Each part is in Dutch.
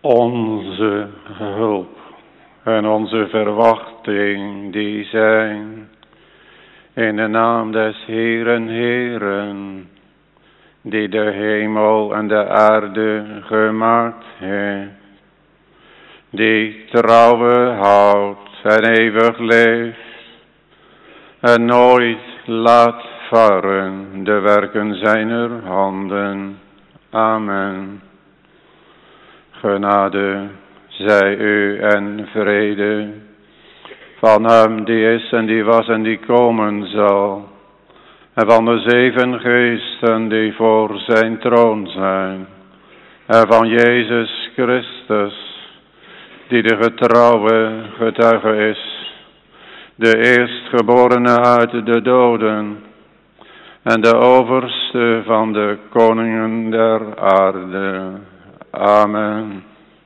Onze hulp en onze verwachting die zijn in de naam des Heeren, Heeren, die de hemel en de aarde gemaakt heeft, die trouwe houdt en eeuwig leeft en nooit laat varen de werken zijner handen. Amen. Genade zij u en vrede van hem die is en die was en die komen zal, en van de 7 geesten die voor zijn troon zijn, en van Jezus Christus, die de getrouwe getuige is, de eerstgeborene uit de doden, en de overste van de koningen der aarde. Amen.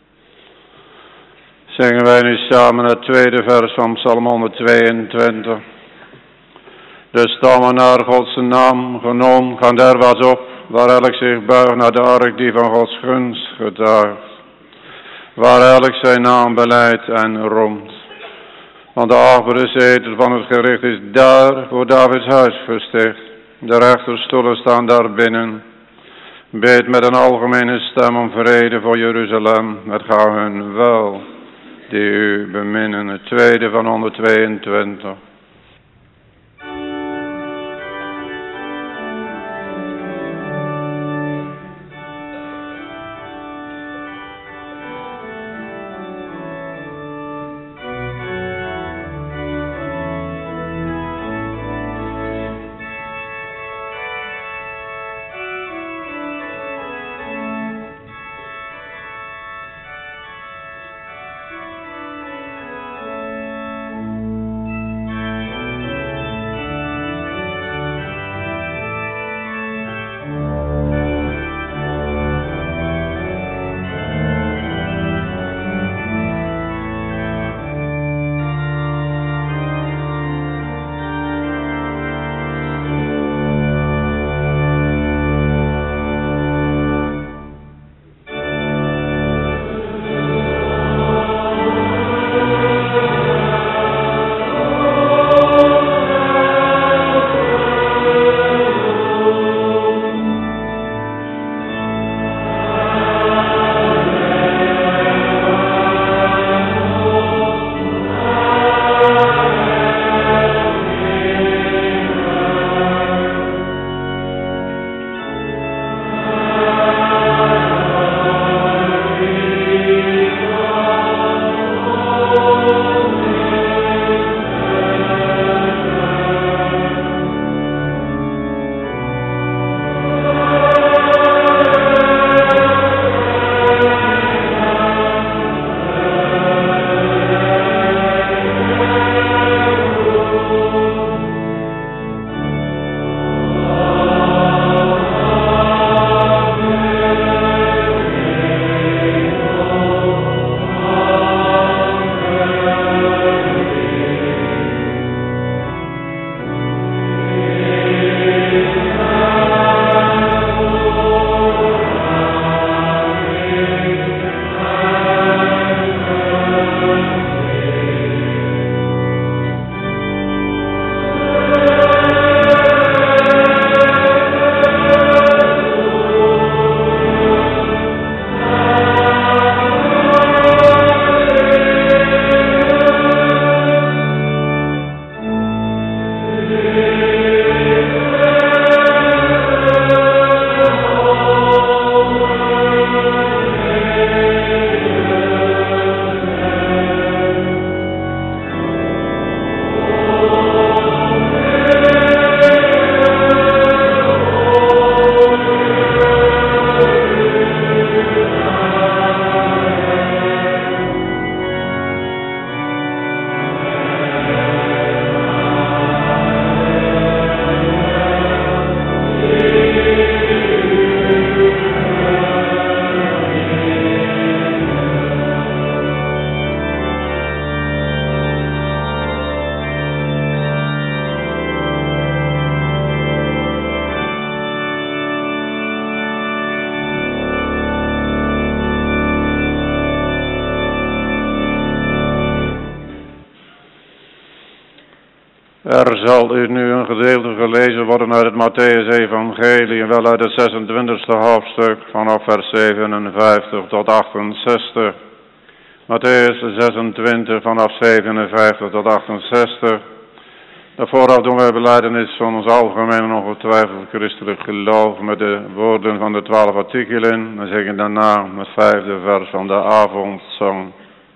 Zingen wij nu samen het tweede vers van Psalm 122. De stammen naar Gods naam genomen gaan derwaarts op, waar elk zich buigt naar de ark die van Gods gunst getuigt, waar elk zijn naam beleidt en roemt. Want de achtbare zetel van het gericht is daar voor Davids huis gesticht. De rechterstoelen staan daar binnen. Bid met een algemene stem om vrede voor Jeruzalem. Het gaat hun wel die u beminnen. Het tweede van 122. Er zal u nu een gedeelte gelezen worden uit het Mattheüs-evangelie, wel uit het 26e hoofdstuk, vanaf vers 57 tot 68. Matthäus 26, vanaf 57 tot 68. Daarvoor doen wij belijdenis van ons algemeen en ongetwijfeld christelijk geloof met de woorden van de 12 artikelen. Dan zeg ik daarna het 5e vers van de avondzang.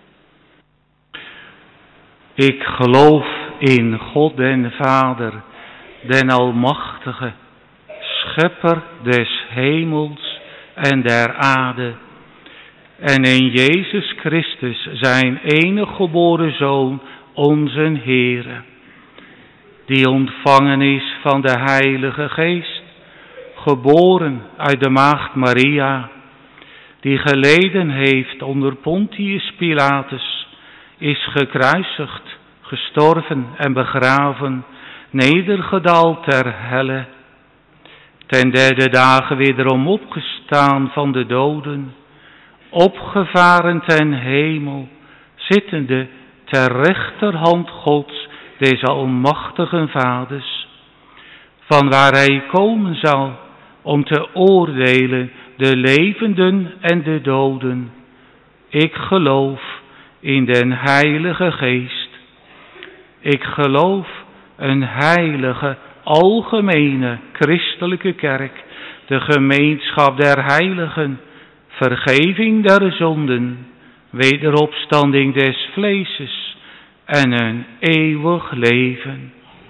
Ik geloof in God den Vader, den Almachtige, Schepper des hemels en der aarde, en in Jezus Christus, zijn enige geboren Zoon, onze Heere, die ontvangen is van de Heilige Geest, geboren uit de maagd Maria, die geleden heeft onder Pontius Pilatus, is gekruisigd, gestorven en begraven, nedergedaald ter helle, ten derde dagen wederom opgestaan van de doden, opgevaren ten hemel, zittende ter rechterhand Gods, des almachtigen Vaders, van waar hij komen zal om te oordelen de levenden en de doden. Ik geloof in den Heilige Geest. Ik geloof een heilige, algemene, christelijke kerk, de gemeenschap der heiligen, vergeving der zonden, wederopstanding des vleeses en een eeuwig leven.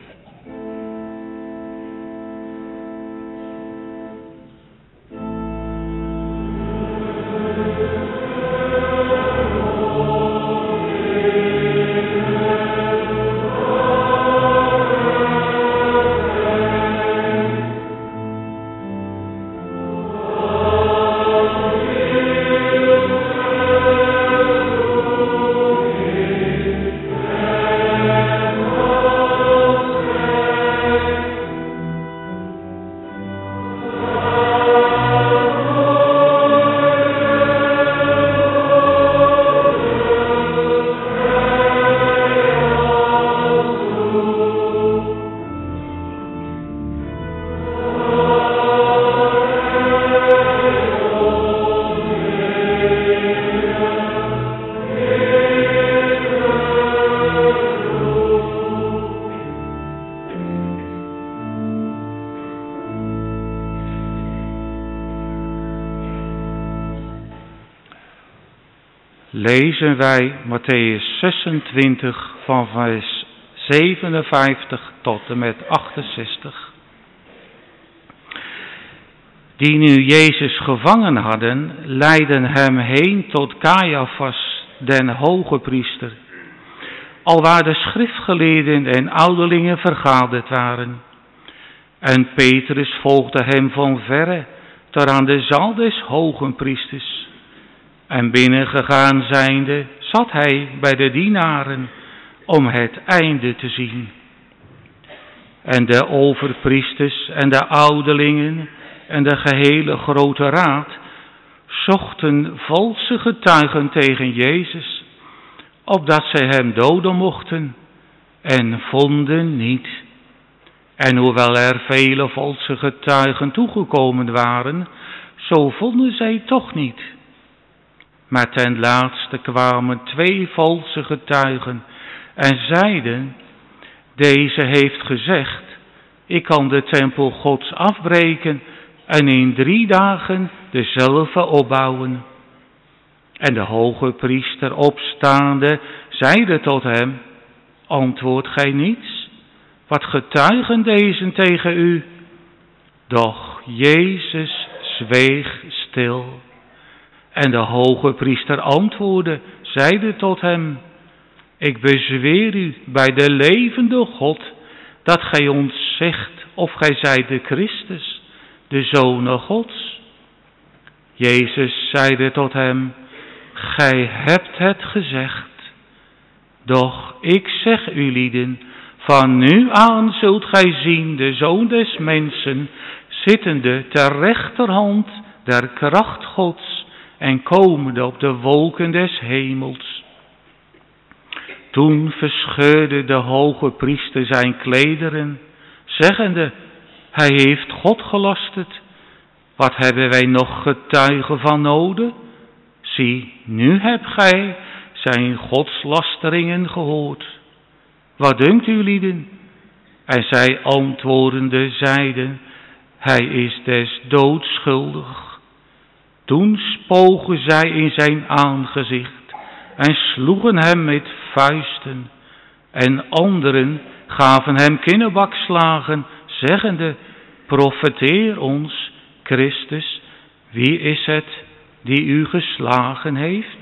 Lezen wij Matthäus 26 van vers 57 tot en met 68. Die nu Jezus gevangen hadden, leidden hem heen tot Caiaphas, den hoge priester, alwaar de schriftgeleerden en ouderlingen vergaderd waren. En Petrus volgde hem van verre tot aan de zaal des hogen priesters. En binnengegaan zijnde, zat hij bij de dienaren om het einde te zien. En de overpriesters en de ouderlingen en de gehele grote raad zochten valse getuigen tegen Jezus, opdat zij hem doden mochten, en vonden niet. En hoewel er vele valse getuigen toegekomen waren, zo vonden zij toch niet. Maar ten laatste kwamen 2 valse getuigen en zeiden: deze heeft gezegd, ik kan de tempel Gods afbreken en in 3 dagen dezelfde opbouwen. En de hoge priester opstaande zeide tot hem: antwoordt gij niets? Wat getuigen deze tegen u? Doch Jezus zweeg stil. En de hoge priester antwoordde, zeide tot hem: ik bezweer u bij de levende God, dat gij ons zegt of gij zijt de Christus, de Zoon Gods. Jezus zeide tot hem: gij hebt het gezegd. Doch ik zeg u lieden, van nu aan zult gij zien de Zoon des Mensen zittende ter rechterhand der kracht Gods en komende op de wolken des hemels. Toen verscheurde de hoge priester zijn klederen, zeggende, hij heeft God gelasterd. Wat hebben wij nog getuigen van nodig? Zie, nu hebt gij zijn godslasteringen gehoord. Wat dunkt u, lieden? En zij antwoordende zeiden, hij is des doods schuldig. Toen spogen zij in zijn aangezicht en sloegen hem met vuisten. En anderen gaven hem kinnebakslagen, zeggende, profeteer ons, Christus, wie is het die u geslagen heeft?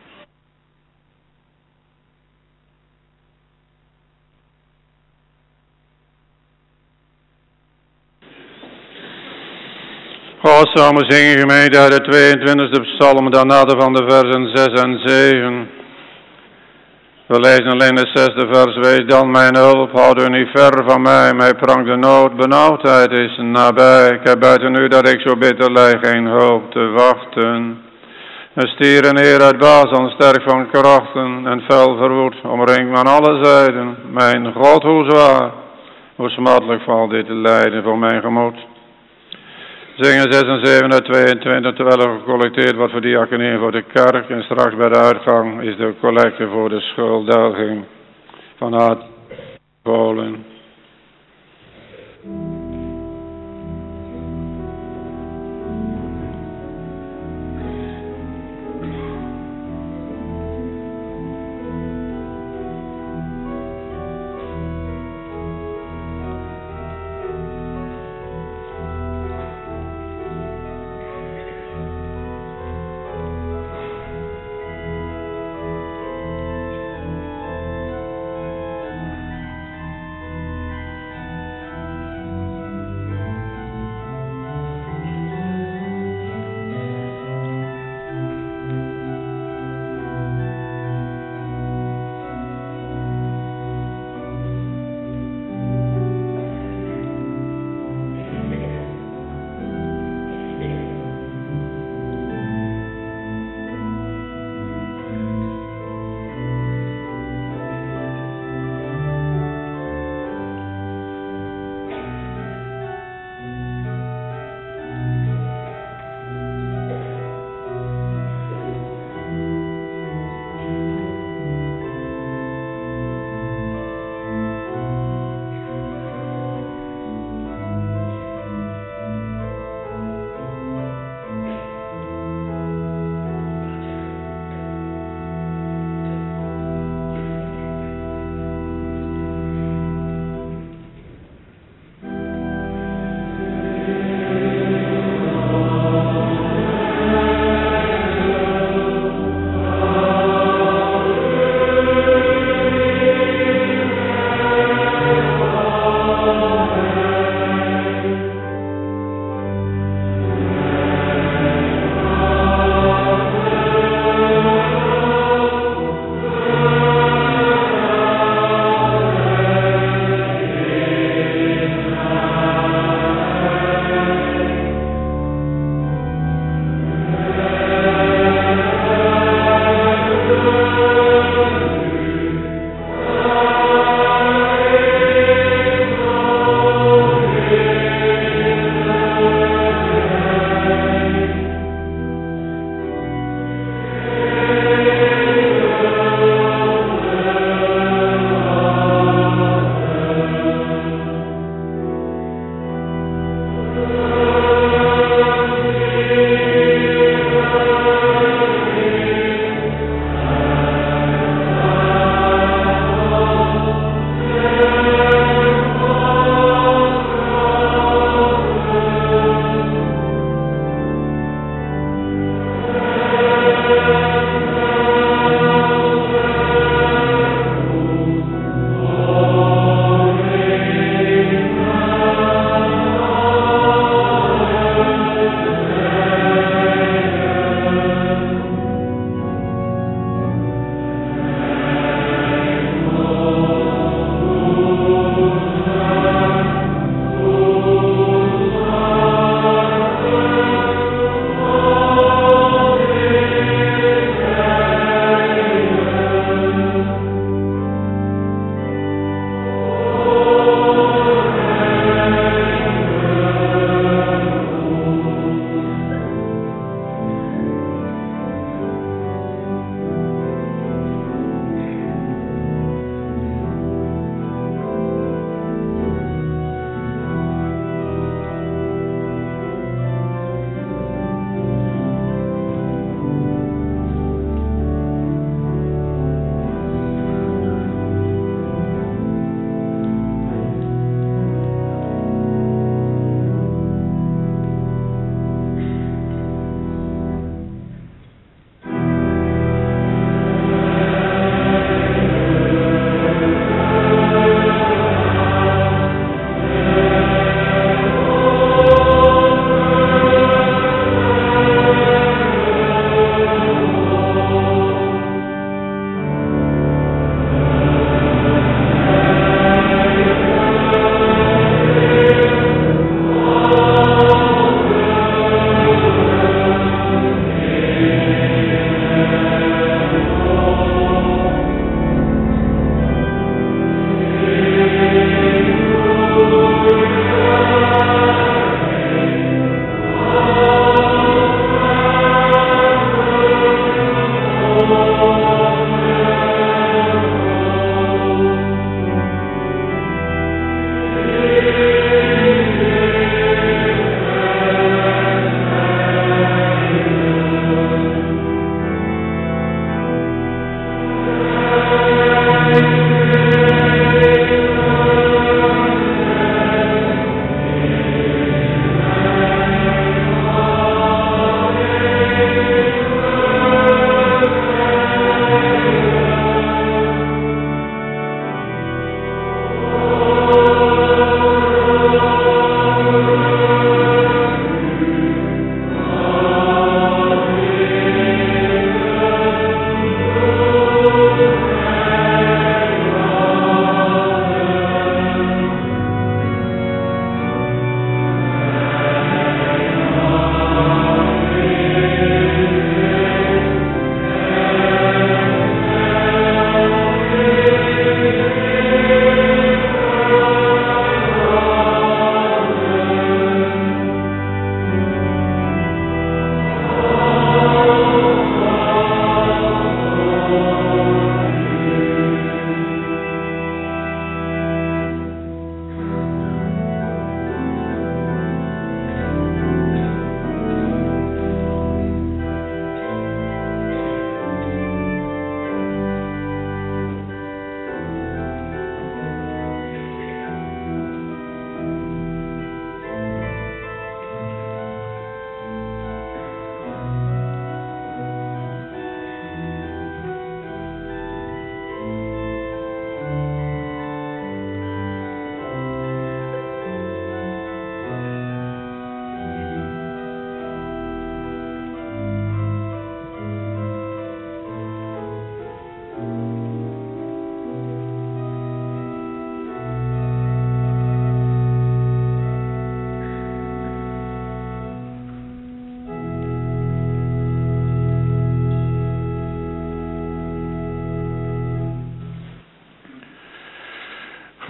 God samen zingen gemeente uit de 22e psalm, daarna van de versen 6 en 7. We lezen alleen het 6e vers. Wees dan mijn hulp, houd u niet ver van mij. Mij prangt de nood, benauwdheid is nabij. Ik heb buiten u dat ik zo bitter lig, geen hulp te wachten. Een stier en heer uit Bazan, sterk van krachten en fel verwoed, omringt me aan alle zijden. Mijn God, hoe zwaar, hoe smartelijk valt dit lijden voor mijn gemoed. Zingen 6 en 7 uit 22, terwijl er gecollecteerd wordt voor diaconie voor de kerk. En straks bij de uitgang is de collecte voor de schuldiging van hart geholen.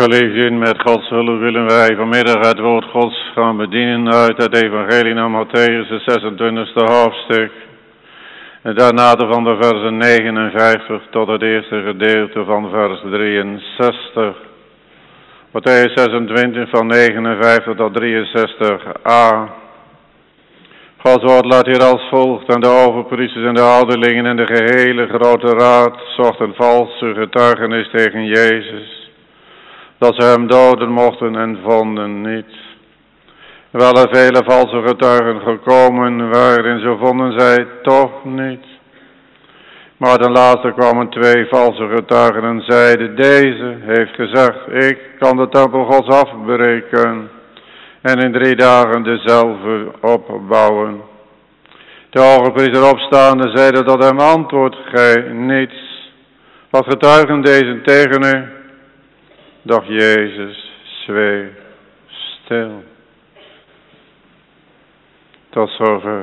Geliefden, met Gods hulp willen wij vanmiddag het woord Gods gaan bedienen uit het evangelie naar Matthäus, het 26e hoofdstuk. En daarna van de versen 59 tot het eerste gedeelte van vers 63. Matthäus 26 van 59 tot 63a. Gods woord laat hier als volgt: en de overpriesters en de ouderlingen en de gehele grote raad zochten valse getuigenis tegen Jezus, dat ze hem doden mochten en vonden niet. Wel er vele valse getuigen gekomen waren, zo vonden zij toch niet. Maar ten laatste kwamen 2 valse getuigen en zeiden: deze heeft gezegd, ik kan de tempel Gods afbreken en in 3 dagen dezelfde opbouwen. De hogepriester opstaande zeide tot hem: antwoord gij niets. Wat getuigen deze tegen u? Doch Jezus zweeg stil. Tot zover.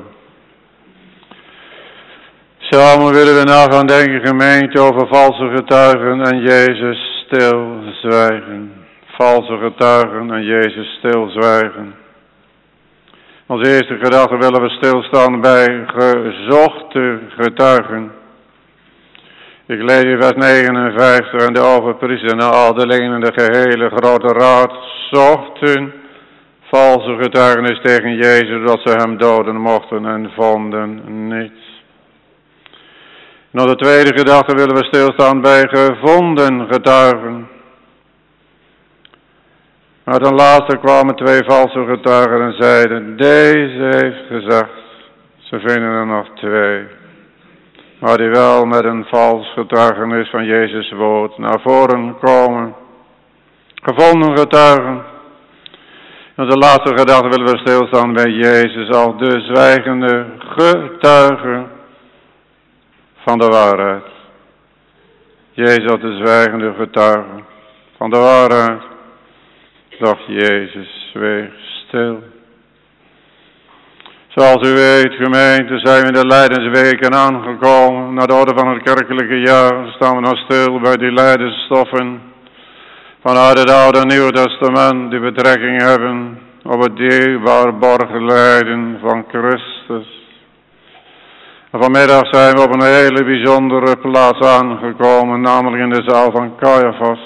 Samen willen we na gaan denken, gemeente, over valse getuigen en Jezus stilzwijgen. Valse getuigen en Jezus stilzwijgen. Als eerste gedachte willen we stilstaan bij gezochte getuigen. Ik lees in vers 59: en de overpriester en de ouderlingen en de gehele grote raad zochten valse getuigenis tegen Jezus, dat ze hem doden mochten en vonden niet. Nog de tweede gedachte willen we stilstaan bij gevonden getuigen. Maar ten laatste kwamen 2 valse getuigen en zeiden: deze heeft gezegd. Ze vinden er nog 2. Maar die wel met een vals getuigenis van Jezus woord naar voren komen. Gevonden getuigen. En de laatste gedachte willen we stilstaan bij Jezus als de zwijgende getuige van de waarheid. Jezus als de zwijgende getuige van de waarheid. Doch Jezus zweeg stil. Zoals u weet, gemeente, zijn we in de lijdensweken aangekomen. Naar de orde van het kerkelijke jaar staan we nog stil bij die lijdensstoffen vanuit het Oude en Nieuwe Testament die betrekking hebben op het dierbaar borglijden van Christus. En vanmiddag zijn we op een hele bijzondere plaats aangekomen, namelijk in de zaal van Caiaphas.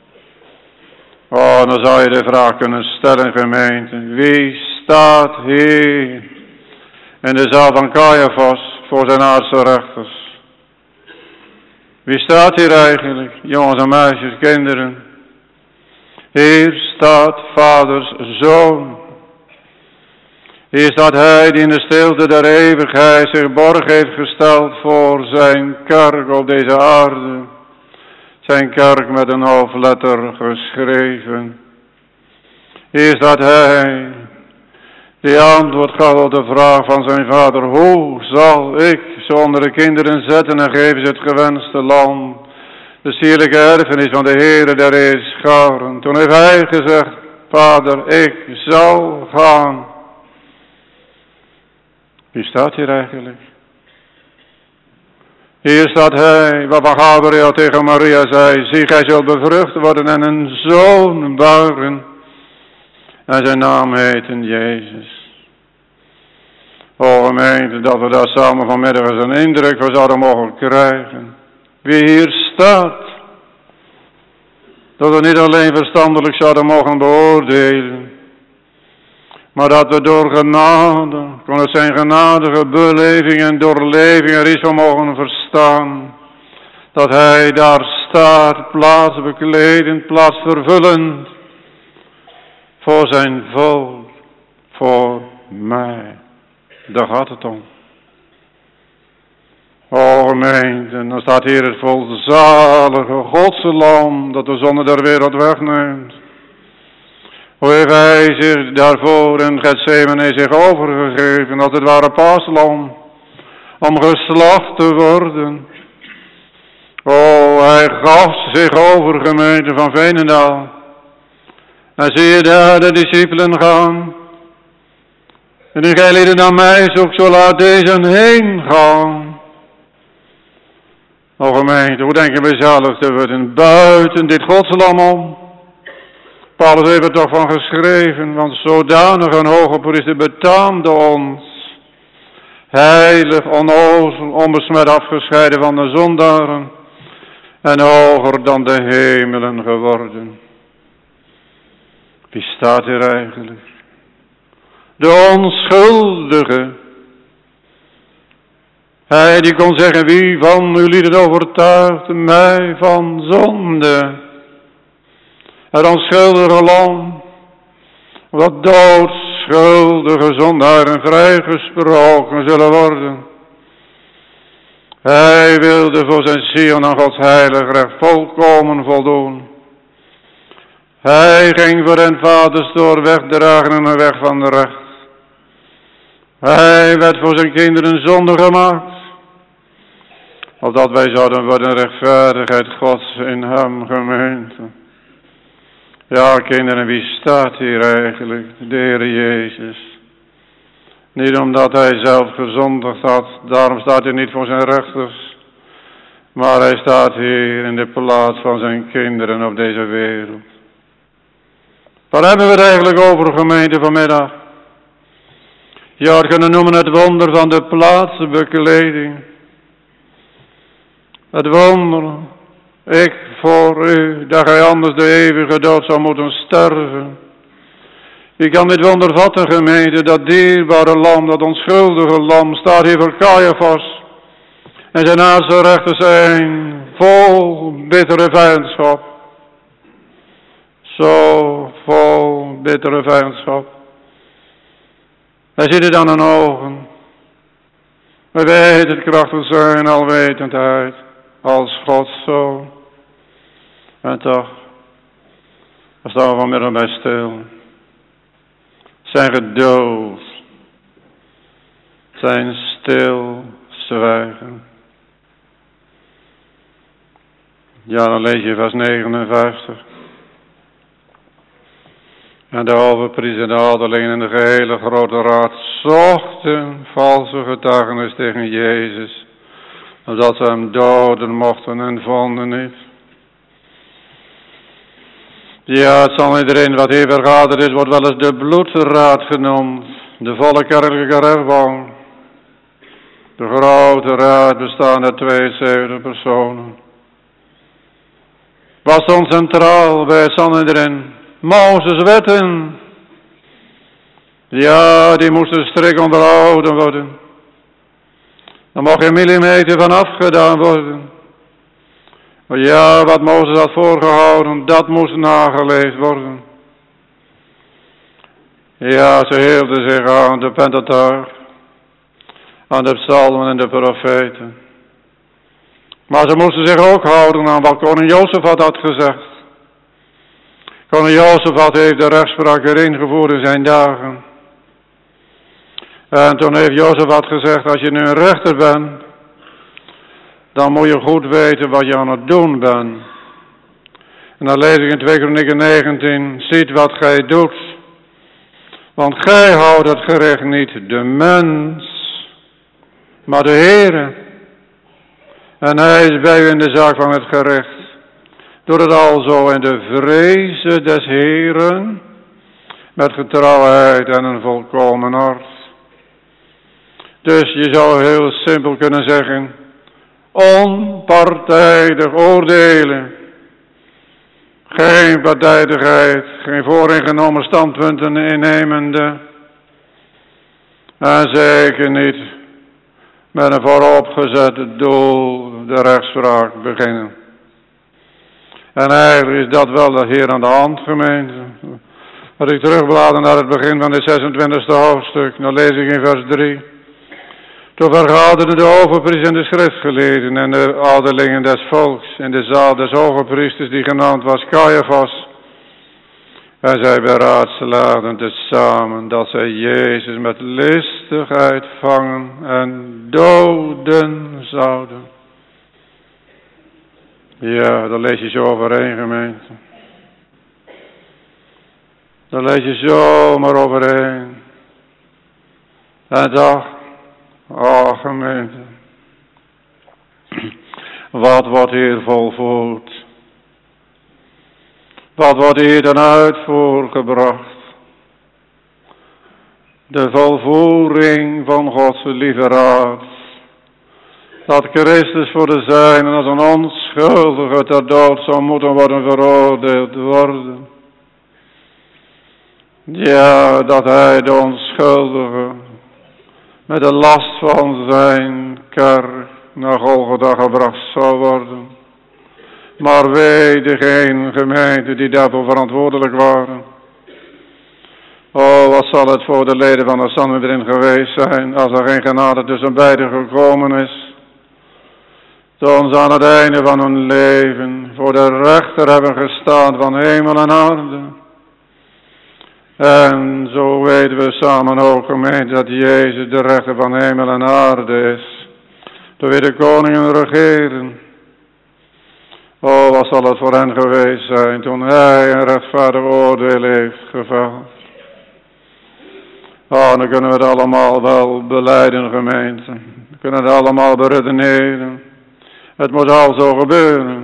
Oh, dan zou je de vraag kunnen stellen, gemeente: wie staat hier in de zaal van Caiaphas voor zijn aardse rechters? Wie staat hier eigenlijk, jongens en meisjes, kinderen? Hier staat vaders zoon. Hier staat hij die in de stilte der eeuwigheid zich borg heeft gesteld voor zijn kerk op deze aarde. Zijn kerk met een hoofdletter geschreven. Hier staat hij die antwoord gaf op de vraag van zijn vader: hoe zal ik zo onder de kinderen zetten en geven ze het gewenste land, de sierlijke erfenis van de Heere der Heerscharen. Toen heeft hij gezegd: vader, ik zal gaan. Wie staat hier eigenlijk? Hier staat hij, waarvan Gabriel tegen Maria zei: zie, gij zult bevrucht worden en een zoon baren. En zijn naam heette Jezus. O gemeente, dat we daar samen vanmiddag eens een indruk van zouden mogen krijgen. Wie hier staat. Dat we niet alleen verstandelijk zouden mogen beoordelen. Maar dat we door genade, kon het zijn genadige beleving en doorleving er iets van mogen verstaan. Dat hij daar staat, plaats bekledend, plaats vervullend. Voor zijn volk, voor mij. Daar gaat het om. O gemeente, dan staat hier het volzalige Godse lam dat de zonde der wereld wegneemt. Hoe heeft hij zich daarvoor in Gethsemane zich overgegeven, als het ware paaslam, om geslacht te worden. O, hij gaf zich over, gemeente van Veenendaal. En zie je daar de discipelen gaan. En die gij lieden naar mij zoekt, zo laat deze heen gaan. O gemeente, hoe denk je bij zelf te worden buiten dit godslam om? Paulus heeft er toch van geschreven, want zodanig een hoge priester betaamde ons. Heilig, onnozel, onbesmet afgescheiden van de zondaren en hoger dan de hemelen geworden. Wie staat hier eigenlijk? De onschuldige. Hij die kon zeggen, wie van u lieden overtuigt mij van zonde? Het onschuldige lam, wat doodschuldige zondaren vrijgesproken zullen worden. Hij wilde voor zijn ziel aan Gods heilig recht volkomen voldoen. Hij ging voor hen vaders door wegdragen in een weg van recht. Hij werd voor zijn kinderen zonde gemaakt, opdat wij zouden worden rechtvaardigheid Gods in hem gemeente. Ja, kinderen, wie staat hier eigenlijk? De Heer Jezus. Niet omdat hij zelf gezondigd had, daarom staat hij niet voor zijn rechters. Maar hij staat hier in de plaats van zijn kinderen op deze wereld. Waar hebben we het eigenlijk over, gemeente, vanmiddag? Je had kunnen noemen het wonder van de plaatsbekleding. Het wonder, ik voor u, dat gij anders de eeuwige dood zou moeten sterven. Wie kan dit wonder vatten, gemeente, dat dierbare lam, dat onschuldige lam, staat hier voor Caiaphas. En zijn naaste rechten zijn vol bittere vijandschap. Zo vol bittere vijandschap. Hij ziet het aan hun ogen. Wij weten het krachtig zijn alwetendheid als Gods zoon. En toch, daar staan we vanmiddag bij stil. Zijn geduld, zijn stil zwijgen. Ja, dan lees je vers 59. En de overpriester, de ouderlingen en de gehele grote raad zochten valse getuigenis tegen Jezus, zodat ze hem doden mochten en vonden niet. Ja, het zal iedereen wat hier vergaderd is, wordt wel eens de bloedsraad genoemd, de volle kerkelijke rechtbank. De grote raad bestaat uit 72 personen. Was stond centraal bij het Sanhedrin? Mozes wetten. Ja, die moesten strikt onderhouden worden. Er mocht geen millimeter van afgedaan worden. Maar ja, wat Mozes had voorgehouden, dat moest nageleefd worden. Ja, ze hielden zich aan de Pentateuch, aan de psalmen en de profeten. Maar ze moesten zich ook houden aan wat koning Jozefat had gezegd. Koning Jozefat heeft de rechtspraak weer ingevoerd in zijn dagen. En toen heeft Jozefat gezegd, als je nu een rechter bent, dan moet je goed weten wat je aan het doen bent. En dan lees ik in 2 Kronieken 19, ziet wat gij doet. Want gij houdt het gerecht niet de mens, maar de Heere. En hij is bij u in de zaak van het gerecht. Doe het alzo in de vreze des Heeren, met getrouwheid en een volkomen hart. Dus je zou heel simpel kunnen zeggen, onpartijdig oordelen. Geen partijdigheid, geen vooringenomen standpunten innemende. En zeker niet met een vooropgezet doel de rechtspraak beginnen. En eigenlijk is dat wel hier aan de hand, gemeente. Als ik terugblader naar het begin van het 26e hoofdstuk, dan lees ik in vers 3. Toen vergaderden de overpriesters en de schriftgeleerden en de ouderlingen des volks in de zaal des hogepriesters, die genaamd was Caiaphas. En zij beraadslaagden tezamen dat zij Jezus met listigheid vangen en doden zouden. Ja, daar lees je zo overheen, gemeente. Daar lees je zomaar overheen. En toch, gemeente. Wat wordt hier volvoerd? Wat wordt hier ten uitvoer gebracht? De volvoering van Gods lieve raad. Dat Christus voor de zijnen als een onschuldige ter dood zou moeten worden veroordeeld worden. Ja, dat hij de onschuldige met de last van zijn kerk naar Golgotha gebracht zou worden. Maar wee degene gemeente die daarvoor verantwoordelijk waren. Oh, wat zal het voor de leden van de Sanhedrin geweest zijn als er geen genade tussen beiden gekomen is. Toen ze aan het einde van hun leven voor de rechter hebben gestaan van hemel en aarde. En zo weten we samen ook, gemeente, dat Jezus de rechter van hemel en aarde is. Door wie de koningen regeren. Oh, wat zal het voor hen geweest zijn toen hij een rechtvaardig oordeel heeft geveld. Oh, dan kunnen we het allemaal wel belijden, gemeente. We kunnen het allemaal beredeneren. Het moet al zo gebeuren.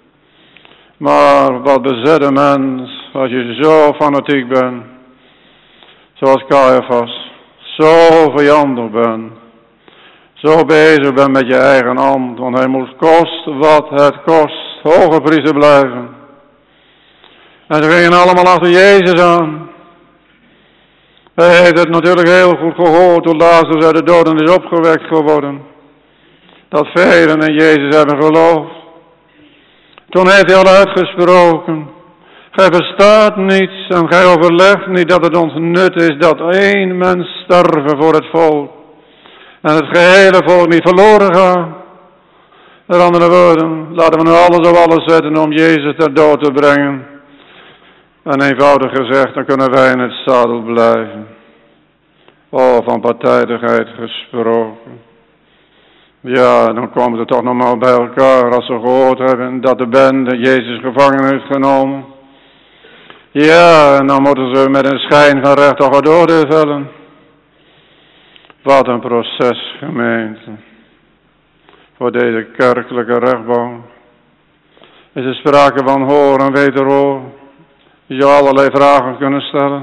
Maar wat bezet een mens als je zo fanatiek bent. Zoals Caiaphas. Zo vijandig bent. Zo bezig bent met je eigen ambt. Want hij moet kosten wat het kost. Hoge priester blijven. En ze gingen allemaal achter Jezus aan. Hij heeft het natuurlijk heel goed gehoord toen Lazarus uit de doden is opgewekt geworden. Dat velen in Jezus hebben geloofd. Toen heeft hij al uitgesproken. Gij verstaat niets en gij overlegt niet dat het ons nut is dat één mens sterven voor het volk. En het gehele volk niet verloren gaat. Met andere woorden, laten we nu alles op alles zetten om Jezus ter dood te brengen. En eenvoudig gezegd, dan kunnen wij in het zadel blijven. Oh, van partijdigheid gesproken. Ja, dan komen ze toch nog maar bij elkaar als ze gehoord hebben dat de bende Jezus gevangen heeft genomen. Ja, en dan moeten ze met een schijn van recht toch het oordeel vellen. Wat een proces, gemeente. Voor deze kerkelijke rechtbank. Is er sprake van hoor en wederhoor. Je zou allerlei vragen kunnen stellen.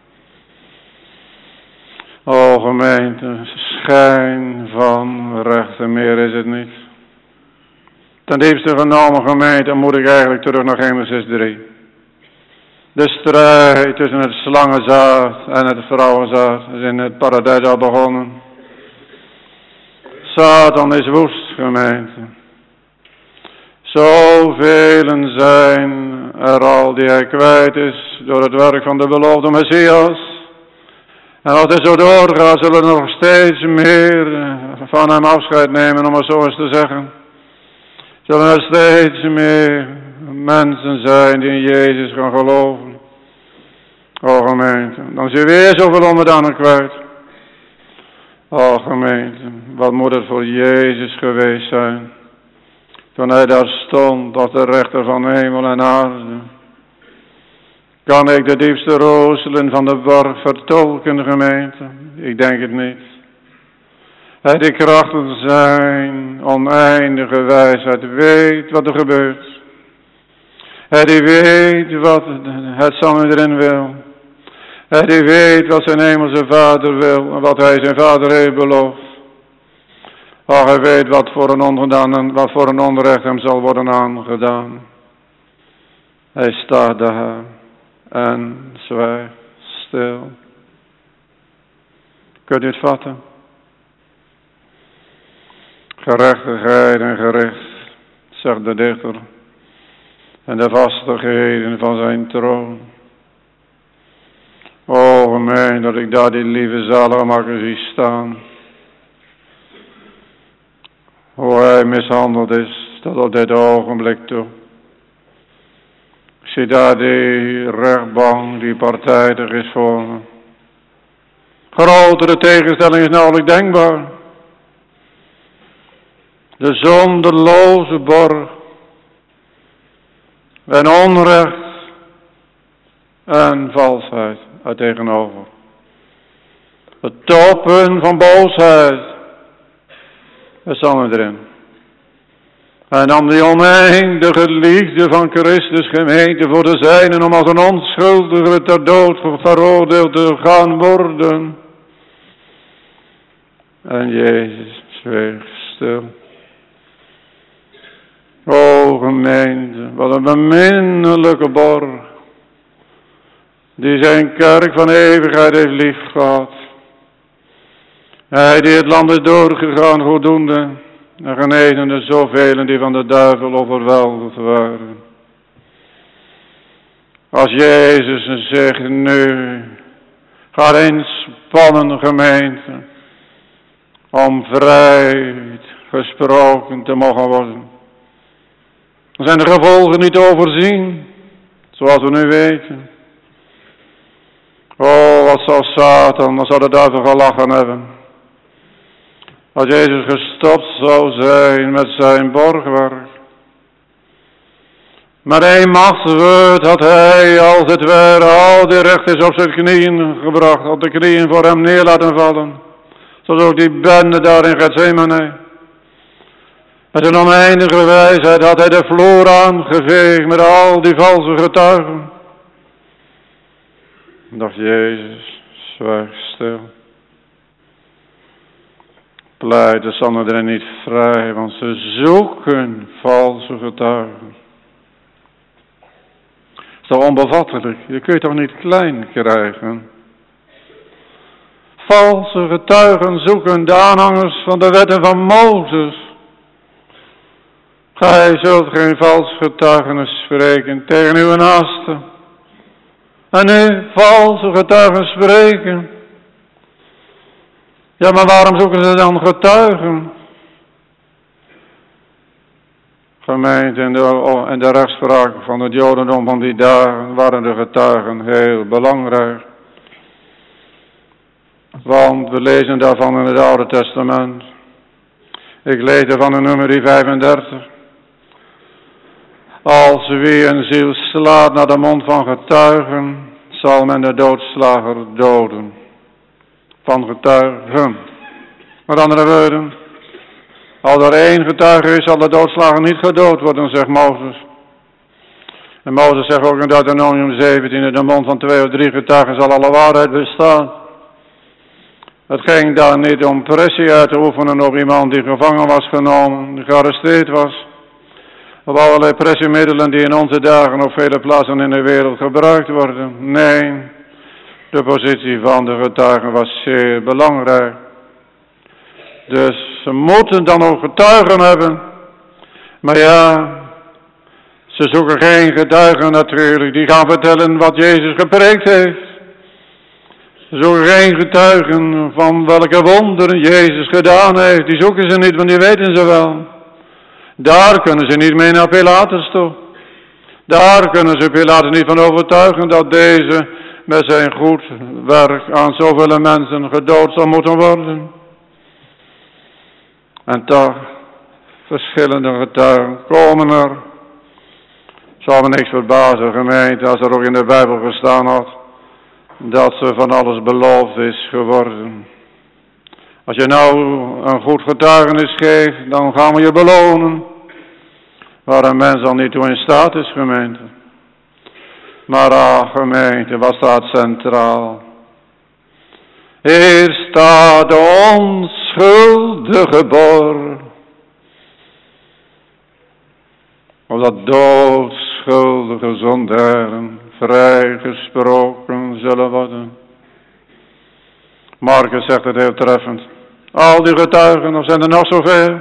O gemeente, schijn van rechten meer is het niet. Ten diepste genomen, gemeente, moet ik eigenlijk terug naar Genesis 3. De strijd tussen het slangenzaad en het vrouwenzaad is in het paradijs al begonnen. Satan is woest, gemeente. Zoveel zijn er al die hij kwijt is door het werk van de beloofde Messias. En als hij zo doorgaat, zullen er nog steeds meer van hem afscheid nemen, om het zo eens te zeggen. Zullen er steeds meer mensen zijn die in Jezus gaan geloven. O gemeente, dan zie je weer zoveel onderdanen kwijt. O gemeente, wat moet het voor Jezus geweest zijn. Toen hij daar stond als de rechter van hemel en aarde. Kan ik de diepste roodselen van de borg vertolken, gemeente? Ik denk het niet. Hij die krachten zijn, oneindige wijsheid, weet wat er gebeurt. Hij die weet wat het Sanhedrin wil. Hij die weet wat zijn hemelse vader wil en wat hij zijn vader heeft beloofd. Oh, hij weet wat voor een ongedaan en wat voor een onrecht hem zal worden aangedaan. Hij staat daar en zwijgt stil. Kunt u het vatten? Gerechtigheid en gericht, zegt de dichter, en de vastigheden van zijn troon. O gemeen, dat ik daar die lieve zaligmaker zie staan. Hoe hij mishandeld is, tot op dit ogenblik toe. Ik zie daar die rechtbank, die partijdig is voor me. Grotere tegenstelling is nauwelijks denkbaar. De zonderloze borg. En onrecht en valsheid uit tegenover. Het toppunt van boosheid. Het zal erin. En dan die oneindige liefde van Christus gemeente voor de zijnen om als een onschuldige ter dood veroordeeld te gaan worden. En Jezus zweeg stil. O gemeente, wat een beminnelijke borg, die zijn kerk van eeuwigheid heeft lief gehad. Hij die het land is doorgegaan goeddoende, en genezende zoveel die van de duivel overweldigd waren. Als Jezus zegt nu, ga inspannen gemeente, om vrijheid gesproken te mogen worden. Dan zijn de gevolgen niet te overzien, zoals we nu weten. Oh, wat zal Satan, wat zal de duivel gelachen hebben. Als Jezus gestopt zou zijn met zijn borgwerk. Maar één machtswoord had hij als het ware al die rechters op zijn knieën gebracht, op de knieën voor hem neer laten vallen. Zoals ook die bende daar in Gethsemane. Met een oneindige wijsheid had hij de vloer aangeveegd met al die valse getuigen. Dacht Jezus, zwijg stil. Pleit de Sanhedrin niet vrij, want ze zoeken valse getuigen. Dat is toch onbevattelijk, je kunt toch niet klein krijgen. Valse getuigen zoeken de aanhangers van de wetten van Mozes. Gij zult geen vals getuigenis spreken tegen uw naaste. En nu valse getuigen spreken. Ja, maar waarom zoeken ze dan getuigen? Gemeente, in de rechtspraak van het Jodendom van die dagen waren de getuigen heel belangrijk. Want we lezen daarvan in het Oude Testament. Ik lees daarvan in nummer 35. Als wie een ziel slaat naar de mond van getuigen, zal men de doodslager doden. Van getuigen. Met andere woorden, als er één getuige is, zal de doodslager niet gedood worden, zegt Mozes. En Mozes zegt ook in Deuteronomium 17, in de mond van 2 of 3 getuigen zal alle waarheid bestaan. Het ging daar niet om pressie uit te oefenen op iemand die gevangen was genomen, die gearresteerd was. Op allerlei pressiemiddelen die in onze dagen op vele plaatsen in de wereld gebruikt worden. Nee, de positie van de getuigen was zeer belangrijk. Dus ze moeten dan ook getuigen hebben. Maar ja, ze zoeken geen getuigen natuurlijk. Die gaan vertellen wat Jezus gepreekt heeft. Ze zoeken geen getuigen van welke wonderen Jezus gedaan heeft. Die zoeken ze niet, want die weten ze wel. Daar kunnen ze niet mee naar Pilatus toe. Daar kunnen ze Pilatus niet van overtuigen dat deze met zijn goed werk aan zoveel mensen gedood zal moeten worden. En toch, verschillende getuigen komen er. Zal me niks verbazen, gemeente, als er ook in de Bijbel gestaan had, dat ze van alles beloofd is geworden. Als je nou een goed getuigenis geeft, dan gaan we je belonen. Waar een mens al niet toe in staat is, gemeente. Maar gemeente, wat staat centraal? Hier staat de onschuldige borg. Opdat doodschuldige zondaren vrijgesproken zullen worden. Marcus zegt het heel treffend. Al die getuigen, of zijn er nog zoveel?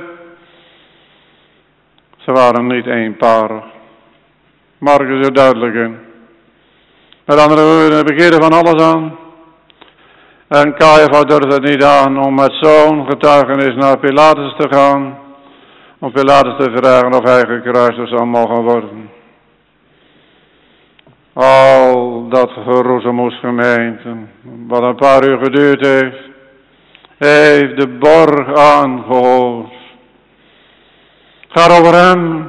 Ze waren niet eenparig. Marcus is er duidelijk in. Met andere woorden, bekeerden van alles aan. En Caiaphas durfde het niet aan om met zo'n getuigenis naar Pilatus te gaan. Om Pilatus te vragen of hij gekruisigd zou mogen worden. Al dat geroezemoes gemeente, wat een paar uur geduurd heeft de borg aangehoord. Gaat over hem.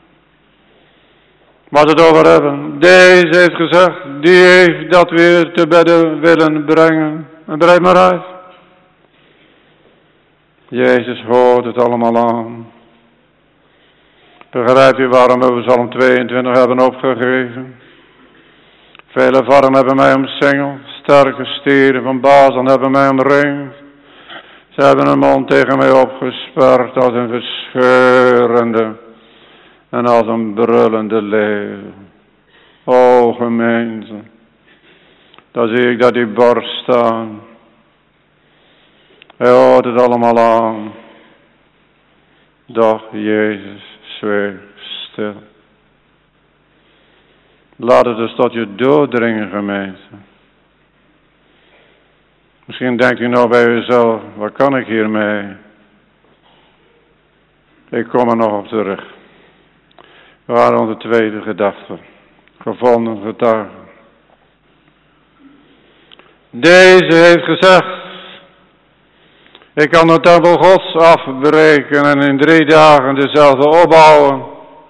Wat het over hebben. Deze heeft gezegd, die heeft dat weer te bedden willen brengen. En breid maar uit. Jezus hoort het allemaal aan. Begrijpt u waarom we Psalm 22 hebben opgegeven? Vele vormen hebben mij omsingeld, sterke stieren van Basel hebben mij omringd. Ze hebben hun mond tegen mij opgesperd als een verscheurende en als een brullende leeuw. O gemeente, dan zie ik dat die borst staan. Hij hoort het allemaal aan. Doch Jezus zweeg stil. Laat het dus tot je doordringen, gemeente. Misschien denkt u nou bij uzelf, wat kan ik hiermee? Ik kom er nog op terug. We waren onze tweede gedachte. Gevonden getuigen. Deze heeft gezegd, ik kan de tempel Gods afbreken en in 3 dagen dezelfde opbouwen.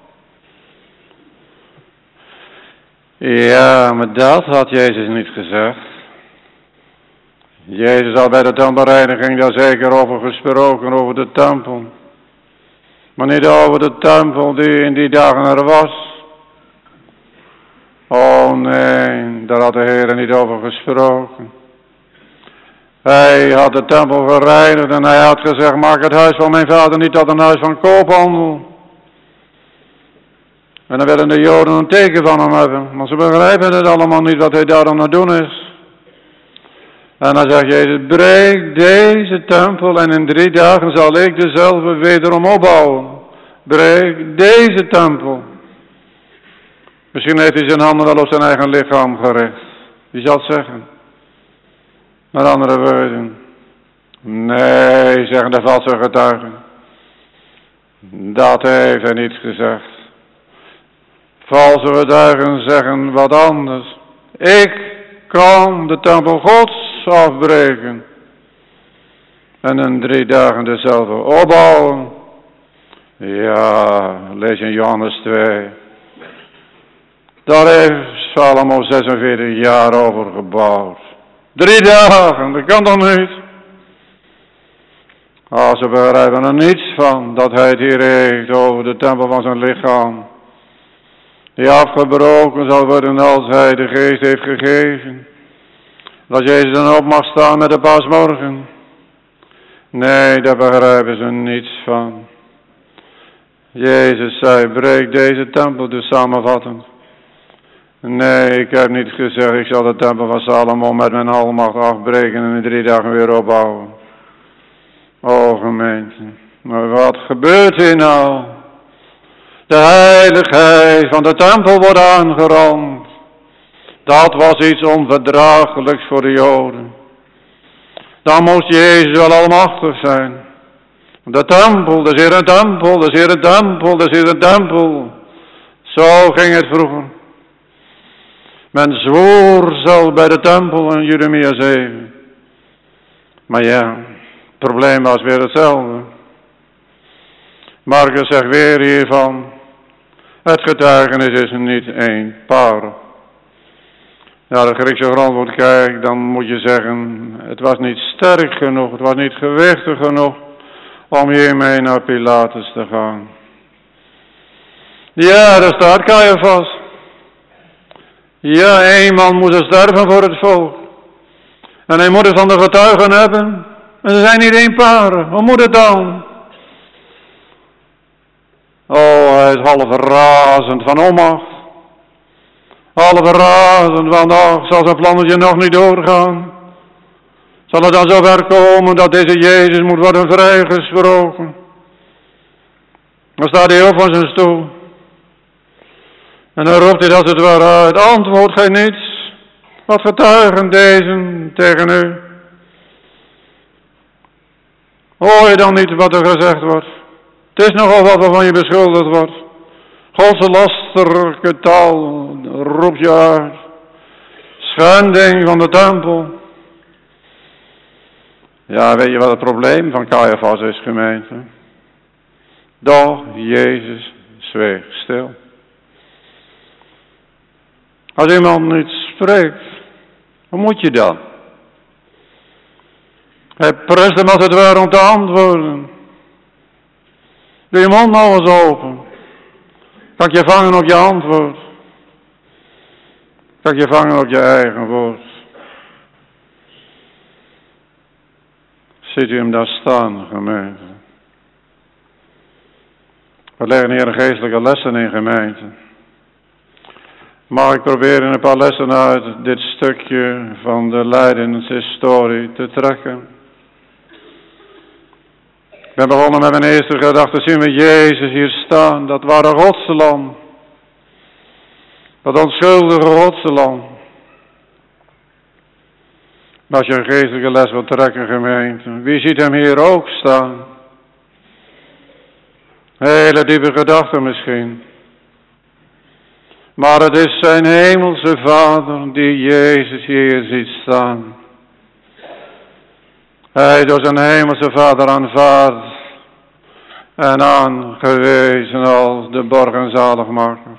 Ja, maar dat had Jezus niet gezegd. Jezus had bij de tempelreiniging daar zeker over gesproken, over de tempel. Maar niet over de tempel die in die dagen er was. Oh nee, daar had de Heer niet over gesproken. Hij had de tempel gereinigd en hij had gezegd, maak het huis van mijn vader niet tot een huis van koophandel. En dan willen de Joden een teken van hem hebben, maar ze begrijpen het allemaal niet wat hij daar aan het doen is. En dan zegt Jezus, breek deze tempel en in 3 dagen zal ik dezelfde wederom opbouwen. Breek deze tempel. Misschien heeft hij zijn handen wel op zijn eigen lichaam gericht. Wie zal het zeggen? Met andere woorden. Nee, zeggen de valse getuigen. Dat heeft hij niet gezegd. Valse getuigen zeggen wat anders. Ik kan de tempel Gods afbreken. En in 3 dagen dezelfde opbouwen. Ja, lees in Johannes 2. Daar heeft Salomo 46 jaar over gebouwd. 3 dagen, dat kan toch niet? Ze begrijpen er niets van dat hij het hier heeft over de tempel van zijn lichaam. Die afgebroken zal worden als hij de geest heeft gegeven. Dat Jezus dan op mag staan met de paasmorgen. Nee, daar begrijpen ze niets van. Jezus zei, breek deze tempel, dus samenvattend. Nee, ik heb niet gezegd, ik zal de tempel van Salomo met mijn almacht afbreken en in 3 dagen weer opbouwen. O gemeente, maar wat gebeurt hier nou? De heiligheid van de tempel wordt aangerand. Dat was iets onverdraaglijks voor de Joden. Dan moest Jezus wel almachtig zijn. De tempel, dat is hier een tempel, dat is hier een tempel, dat is hier een tempel. Zo ging het vroeger. Men zwoer zelf bij de tempel in Jeremia 7. Maar ja, het probleem was weer hetzelfde. Marcus zegt weer hiervan, het getuigenis is niet eenparig. Ja, de Griekse grondwoord kijkt, dan moet je zeggen, het was niet sterk genoeg, het was niet gewichtig genoeg om hiermee naar Pilatus te gaan. Ja, daar staat Caiaphas. Ja, 1 man moest er sterven voor het volk. En hij moet het van de getuigen hebben. En ze zijn niet eenparig. Hoe moet het dan? Oh, hij is half razend van onmacht. Half razend van, zal zijn plannetje nog niet doorgaan? Zal het dan zover komen dat deze Jezus moet worden vrijgesproken? Dan staat hij op van zijn stoel. En dan roept hij als het ware uit, antwoord gij niets? Wat getuigen deze tegen u? Hoor je dan niet wat er gezegd wordt? Het is nogal wat waarvan je beschuldigd wordt. Godse lasterlijke taal roept je uit. Schending van de tempel. Ja, weet je wat het probleem van Caiaphas is, gemeente? Doch Jezus zweeg stil. Als iemand niet spreekt, hoe moet je dan? Hij prest hem als het ware om te antwoorden. Doe je mond nou eens open. Kan ik je vangen op je antwoord? Kan ik je vangen op je eigen woord? Ziet u hem daar staan, gemeente? We leggen hier geestelijke lessen in, gemeente. Mag ik proberen een paar lessen uit dit stukje van de lijdenshistorie te trekken? Ik ben begonnen met mijn eerste gedachte. Zien we Jezus hier staan, dat ware Godslam. Dat onschuldige Godslam. Maar als je een geestelijke les wilt trekken, gemeente, wie ziet hem hier ook staan? Hele diepe gedachten misschien. Maar het is zijn hemelse Vader die Jezus hier ziet staan. Hij door zijn hemelse Vader aanvaard en aangewezen als de borg en zaligmaker.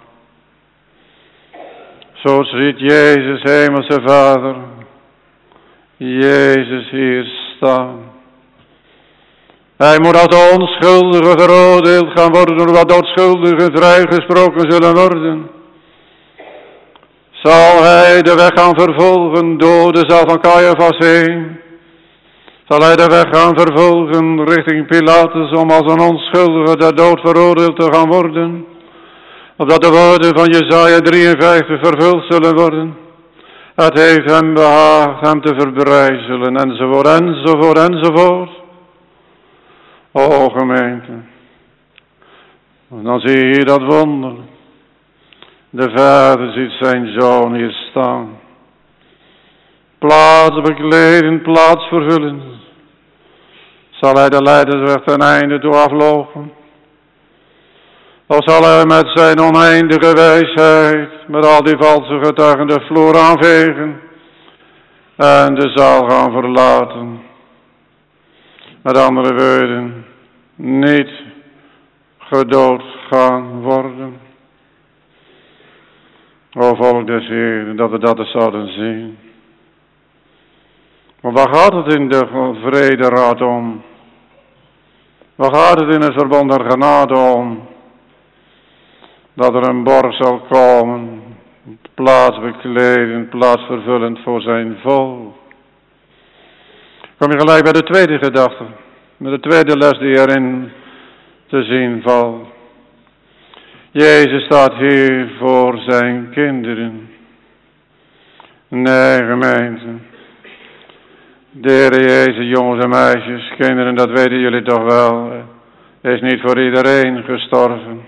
Zo ziet Jezus, hemelse Vader, Jezus hier staan. Hij moet als onschuldige veroordeeld gaan worden, door wat onschuldigen vrijgesproken zullen worden. Zal hij de weg gaan vervolgen door de zaal van Caiaphas heen? Zal hij de weg gaan vervolgen richting Pilatus om als een onschuldige ter dood veroordeeld te gaan worden? Opdat de woorden van Jesaja 53 vervuld zullen worden. Het heeft hem behaagd hem te verbrijzelen, enzovoort, enzovoort, enzovoort. O gemeente, dan zie je hier dat wonder. De Vader ziet zijn Zoon hier staan. Plaats bekleden, plaats vervullen. Zal hij de lijdensweg ten einde toe aflopen? Of zal hij met zijn oneindige wijsheid, met al die valse getuigen, de vloer aanvegen en de zaal gaan verlaten? Met andere woorden, niet gedood gaan worden. O volk des Heeren, dat we dat eens zouden zien. Maar waar gaat het in de vrederaad om? Waar gaat het in het verbond der genade om? Dat er een borg zal komen, plaats bekledend, plaats vervullend voor zijn volk. Kom je gelijk bij de tweede gedachte, met de tweede les die erin te zien valt. Jezus staat hier voor zijn kinderen. Nee, gemeente. De Heer Jezus, jongens en meisjes, kinderen, dat weten jullie toch wel. Hij is niet voor iedereen gestorven.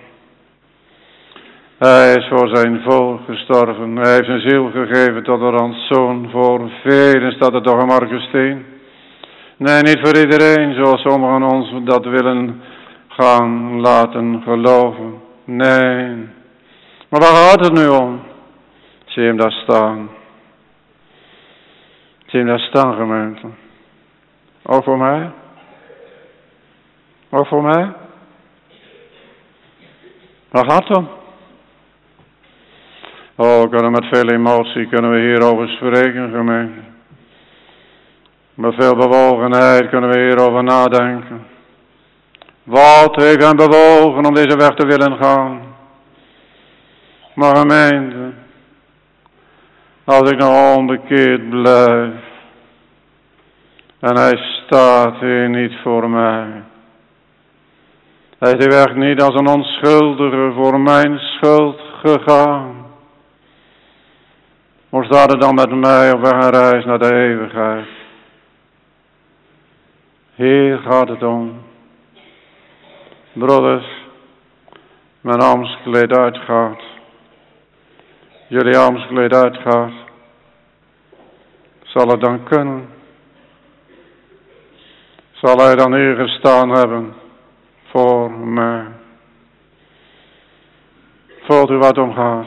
Hij is voor zijn volk gestorven. Hij heeft zijn ziel gegeven tot een rantsoen voor velen, staat er toch in Marcus 10. Nee, niet voor iedereen, zoals sommigen ons dat willen gaan laten geloven. Nee. Maar waar gaat het nu om? Zie je hem daar staan? Zie je hem daar staan, gemeente? Ook voor mij? Ook voor mij? Waar gaat het om? Oh, kunnen met veel emotie kunnen we hierover spreken, gemeente. Met veel bewogenheid kunnen we hierover nadenken. Wat heeft hem bewogen om deze weg te willen gaan? Maar gemeente, als ik nog onbekeerd blijf en hij staat hier niet voor mij. Hij is de weg niet als een onschuldige voor mijn schuld gegaan. Hoe staat het dan met mij op weg en reis naar de eeuwigheid? Hier gaat het om. Broeders, mijn armskleed uitgaat. Jullie armskleed uitgaat. Zal het dan kunnen? Zal hij dan hier gestaan hebben voor mij? Voelt u wat omgaat?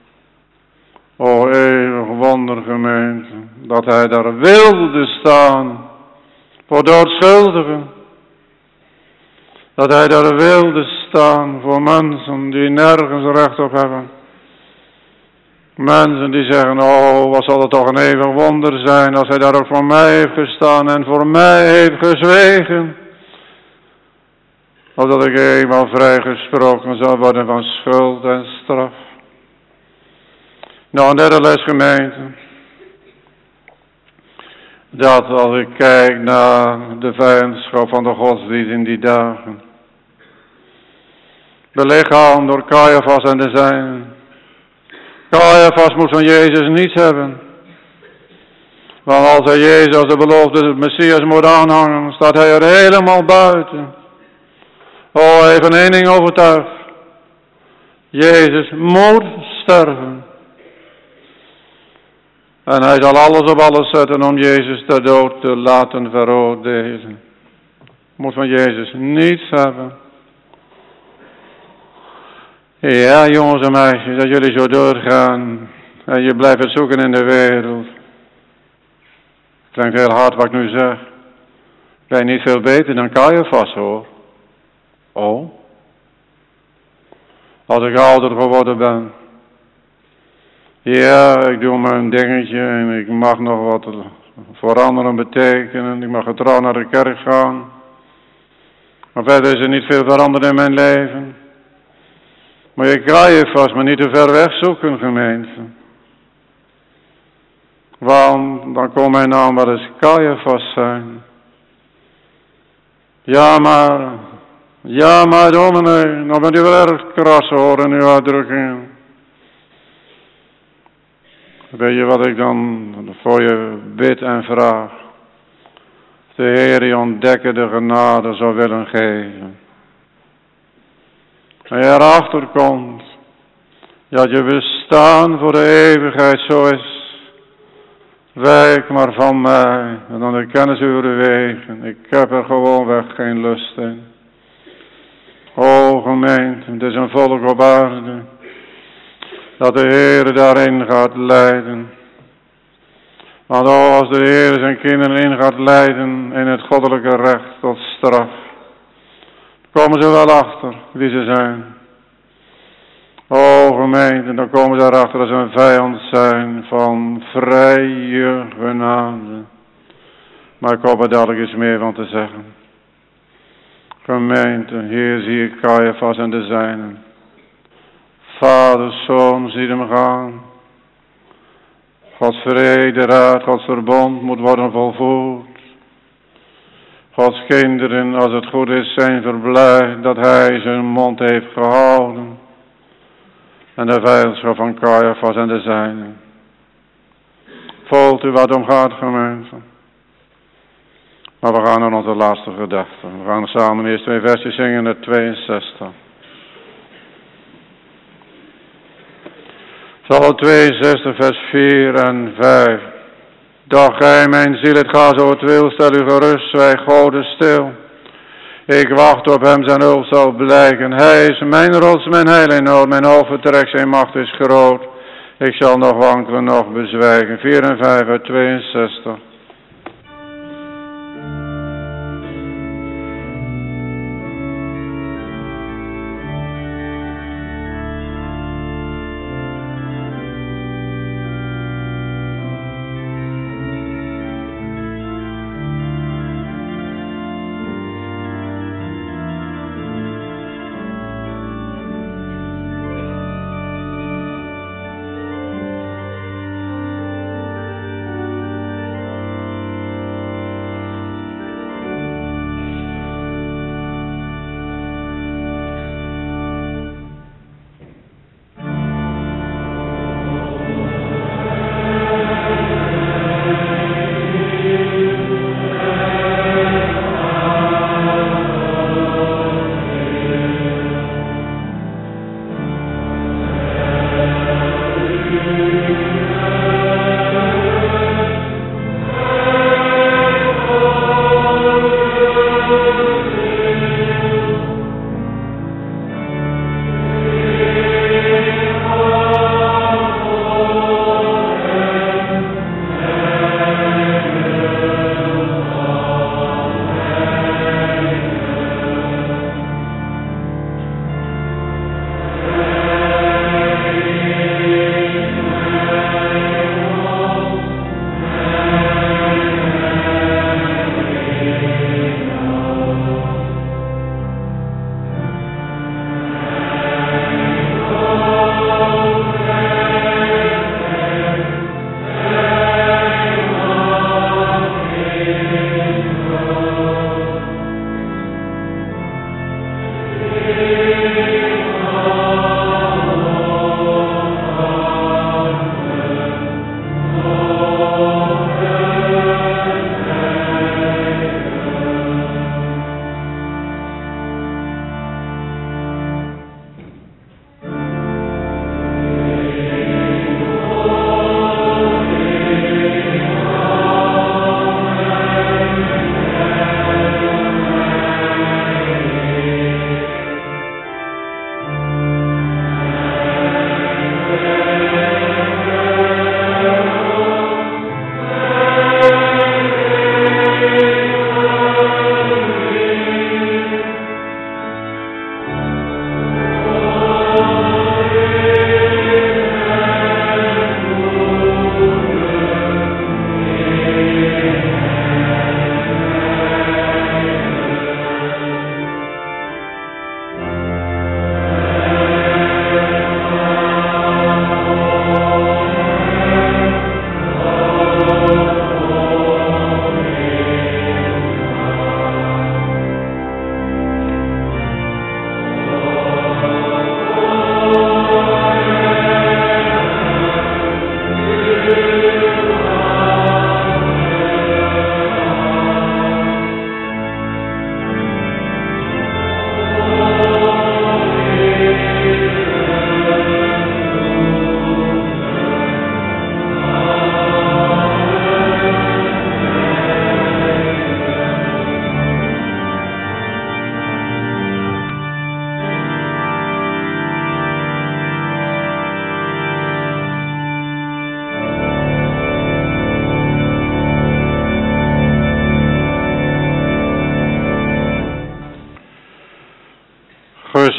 O eeuwig wondergemeente, dat hij daar wilde staan voor doodschuldigen. Dat hij daar wilde staan voor mensen die nergens recht op hebben. Mensen die zeggen, oh wat zal het toch een eeuwig wonder zijn als hij daar ook voor mij heeft gestaan en voor mij heeft gezwegen. opdat ik eenmaal vrijgesproken zal worden van schuld en straf. Nou, een derde les, gemeente. Dat als ik kijk naar de vijandschap van de godsdienst in die dagen, belichaamd door Caiaphas en de zijnen. Caiaphas moest van Jezus niets hebben. Want als hij Jezus als de beloofde Messias moet aanhangen, staat hij er helemaal buiten. Oh, hij heeft van één ding overtuigd. Jezus moet sterven. En hij zal alles op alles zetten om Jezus ter dood te laten veroordelen. Moet van Jezus niets hebben. Ja, jongens en meisjes, dat jullie zo doorgaan en je blijft het zoeken in de wereld. Klinkt heel hard wat ik nu zeg. Ben je niet veel beter dan Caiaphas, hoor. Oh. Als ik ouder geworden ben. Ja, ik doe mijn dingetje en ik mag nog wat voor anderen betekenen. Ik mag getrouw naar de kerk gaan. Maar verder is er niet veel veranderd in mijn leven. Maar je Caiaphas maar niet te ver weg zoeken, gemeente. Want dan kon mijn naam wel eens Caiaphas zijn. Ja maar dominee, nou bent u wel erg kras hoor in uw uitdrukkingen. Weet je wat ik dan voor je bid en vraag? De Heer je ontdekkende genade zou willen geven. En je erachter komt dat je bestaan voor de eeuwigheid zo is. Wijk maar van mij en dan de kennis uw wegen. Ik heb er gewoonweg geen lust in. O gemeente, het is een volk op aarde dat de Heer daarin gaat leiden. Want als de Heer zijn kinderen in gaat leiden in het goddelijke recht tot straf, komen ze wel achter wie ze zijn. O gemeente, dan komen ze erachter dat ze een vijand zijn van vrije genade. Maar ik hoop er dadelijk iets meer van te zeggen. Gemeente, hier zie ik Caiaphas en de zijnen. Vader, Zoon, zie hem gaan. Gods vrede, raad, Gods verbond moet worden volvoerd. Gods kinderen, als het goed is, zijn verblijd dat hij zijn mond heeft gehouden. En de vijandschap van Caiaphas en de zijnen. Voelt u wat omgaat, gemeente? Maar we gaan naar onze laatste gedachte. We gaan samen eerst 2 versjes zingen, het 62. Psalm 62, vers 4 en 5. Doch gij, mijn ziel, het gaat zo het wil, stel u gerust, zwijg Gode stil. Ik wacht op hem, zijn hulp zal blijken. Hij is mijn rots, mijn heil in nood, mijn hoofdvertrek, zijn macht is groot. Ik zal nog wankelen, nog bezwijken. 4 en 5 uit 62.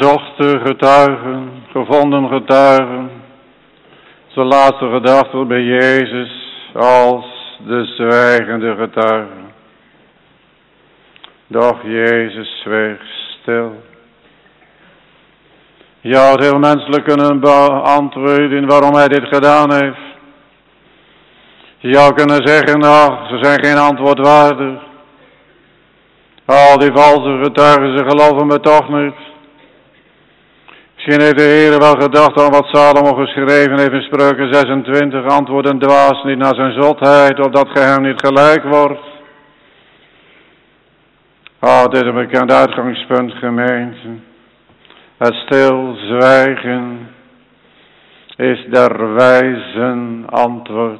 gezochte getuigen, gevonden getuigen. Zijn laatste gedachte bij Jezus als de zwijgende getuige. Doch Jezus zweeg stil. Je had heel menselijk kunnen beantwoorden waarom hij dit gedaan heeft. Je zou kunnen zeggen, nou, ze zijn geen antwoord waardig. Al die valse getuigen, ze geloven me toch niet. Misschien heeft de Heer wel gedacht aan wat Salomo geschreven heeft in Spreuken 26. Antwoord een dwaas niet naar zijn zotheid, opdat gij hem niet gelijk wordt. Dit is een bekend uitgangspunt, gemeente. Het stilzwijgen is der wijzen antwoord.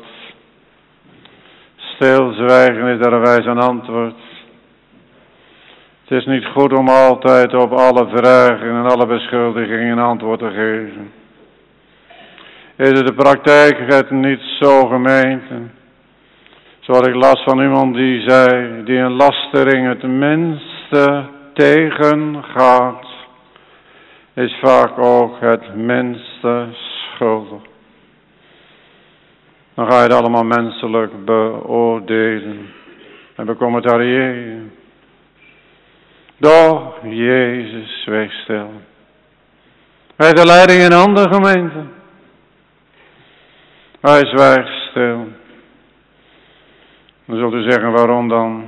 Stilzwijgen is der wijzen antwoord. Het is niet goed om altijd op alle vragen en alle beschuldigingen antwoord te geven. Is het de praktijk het niet zo, gemeente? Zoals ik las van iemand die zei, die een lastering het minste tegengaat, is vaak ook het minste schuldig. Dan ga je het allemaal menselijk beoordelen en becommentariëren. Doch Jezus zweeg stil. Hij heeft de leiding in handen, gemeente. Hij zwijgt stil. Dan zult u zeggen, waarom dan?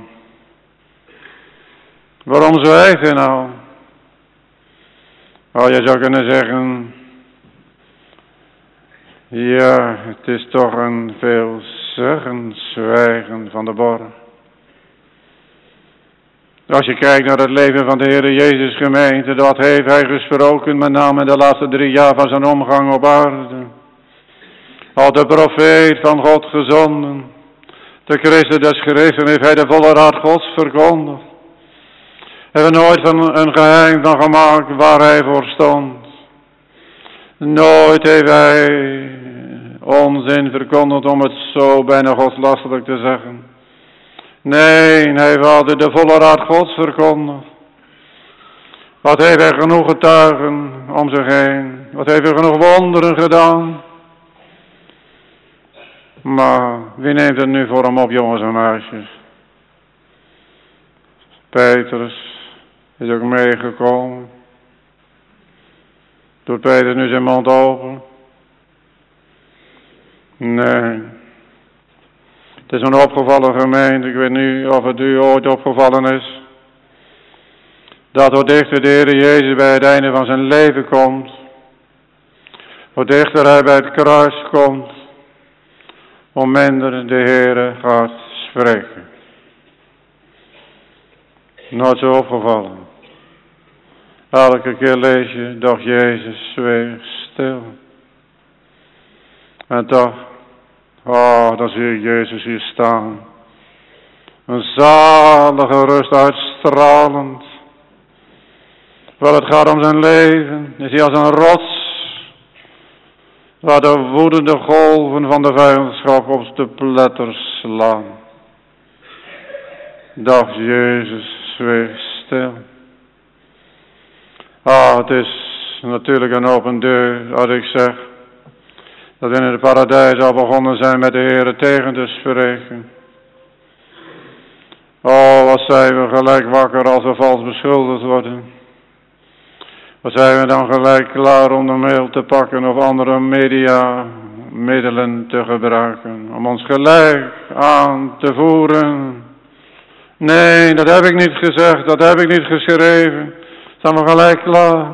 Waarom zwijgt hij nou? Je zou kunnen zeggen, ja, het is toch een veelzeggend zwijgen van de borg. Als je kijkt naar het leven van de Heer Jezus, gemeente, dat heeft hij gesproken, met name de laatste 3 jaar van zijn omgang op aarde. Al de profeet van God gezonden, de Christus des Christen, heeft hij de volle raad Gods verkondigd. Hebben nooit van een geheim van gemaakt waar hij voor stond. Nooit heeft hij onzin verkondigd, om het zo bijna godslastelijk te zeggen. Nee, hij wilde de volle raad Gods verkondigen. Wat heeft hij genoeg getuigen om zich heen. Wat heeft hij genoeg wonderen gedaan. Maar wie neemt het nu voor hem op, jongens en meisjes? Petrus is ook meegekomen. Doet Petrus nu zijn mond open? Nee. Het is een opgevallen gemeente, ik weet niet of het u ooit opgevallen is. Dat hoe dichter de Heer Jezus bij het einde van zijn leven komt. Hoe dichter hij bij het kruis komt. Hoe minder de Heer gaat spreken. Nooit zo opgevallen. Elke keer lees je, doch Jezus zweeg stil. En toch, dan zie ik Jezus hier staan. Een zalige rust uitstralend. Wel, het gaat om zijn leven. Is hij als een rots. Waar de woedende golven van de vijandschap op de pletters slaan. Doch Jezus zweeg stil. Het is natuurlijk een open deur, als ik zeg dat we in het paradijs al begonnen zijn met de Heer tegen te spreken. Wat zijn we gelijk wakker als we vals beschuldigd worden. Wat zijn we dan gelijk klaar om de mail te pakken of andere mediamiddelen te gebruiken. Om ons gelijk aan te voeren. Nee, dat heb ik niet gezegd, dat heb ik niet geschreven. Staan we gelijk klaar.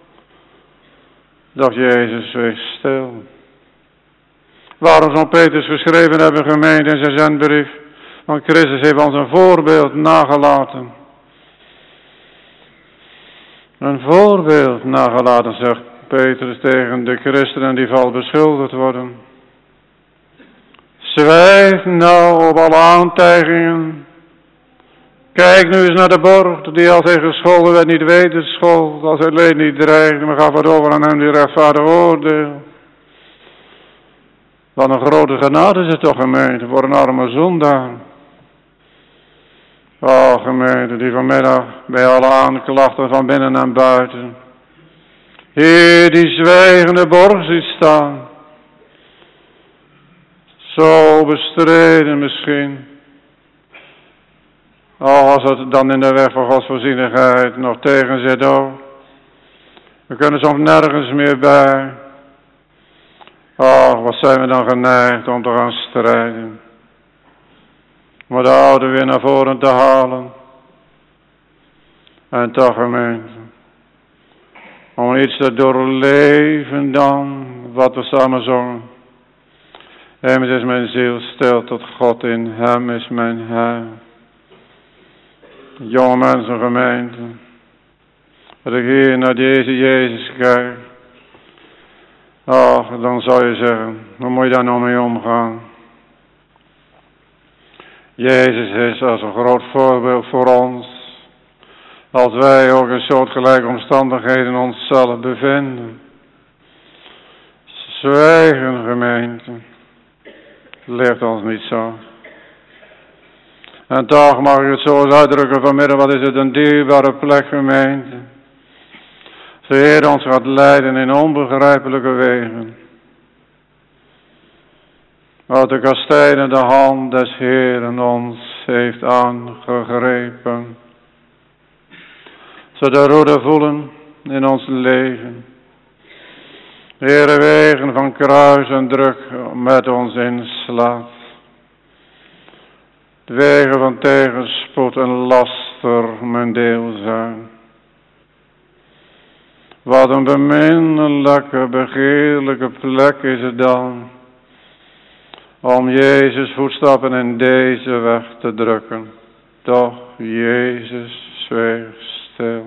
Dacht Jezus, wees stil. Waarom zal Petrus geschreven hebben, gemeente, in zijn zendbrief? Want Christus heeft ons een voorbeeld nagelaten. Een voorbeeld nagelaten, zegt Petrus tegen de christenen die vals beschuldigd worden. Zwijg nou op alle aantijgingen. Kijk nu eens naar de borg, die als hij gescholden werd niet weten schold, als hij leed niet dreigde, maar gaf het over aan hem die rechtvaardig oordeel. Wat een grote genade is het toch, gemeente, voor een arme zondaar. Gemeente, die vanmiddag bij alle aanklachten van binnen en buiten Heer, die zwijgende borg ziet staan. Zo bestreden misschien. Als het dan in de weg van Gods voorzienigheid nog tegen zit ook. We kunnen soms nergens meer bij. Wat zijn we dan geneigd om te gaan strijden. Om de oude weer naar voren te halen. En toch gemeente. Om iets te doorleven dan wat we samen zongen. Hem is mijn ziel stil tot God, in hem is mijn heil. Jonge mensen, gemeente. Dat ik hier naar deze Jezus kijk. Dan zou je zeggen, hoe moet je daar nou mee omgaan? Jezus is als een groot voorbeeld voor ons. Als wij ook in soortgelijke omstandigheden onszelf bevinden. Zwijgen, gemeente. Ligt ons niet zo. En toch mag ik het zo eens uitdrukken vanmiddag, wat is het een dierbare plek, gemeente. De Heer ons gaat leiden in onbegrijpelijke wegen. Wat de kastijdende hand des Heeren ons heeft aangegrepen. Zodat de roede voelen in ons leven. Heere, wegen van kruis en druk met ons inslaat. De wegen van tegenspoed en laster mijn deel zijn. Wat een beminnelijke, begeerlijke plek is het dan. Om Jezus voetstappen in deze weg te drukken. Doch Jezus zweeg stil.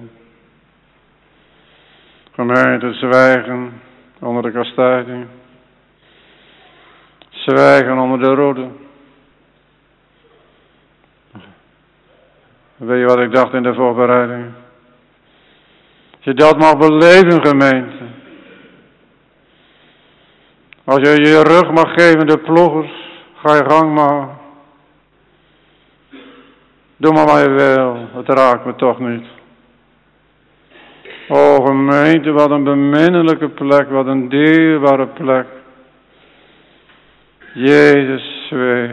Gemeente, zwijgen onder de kastijding. Zwijgen onder de roede. Weet je wat ik dacht in de voorbereiding? Als je dat mag beleven, gemeente. Als je je rug mag geven, de ploegers, ga je gang maar. Doe maar wat je wil, het raakt me toch niet. O gemeente, wat een beminnelijke plek, wat een dierbare plek. Jezus zweeg.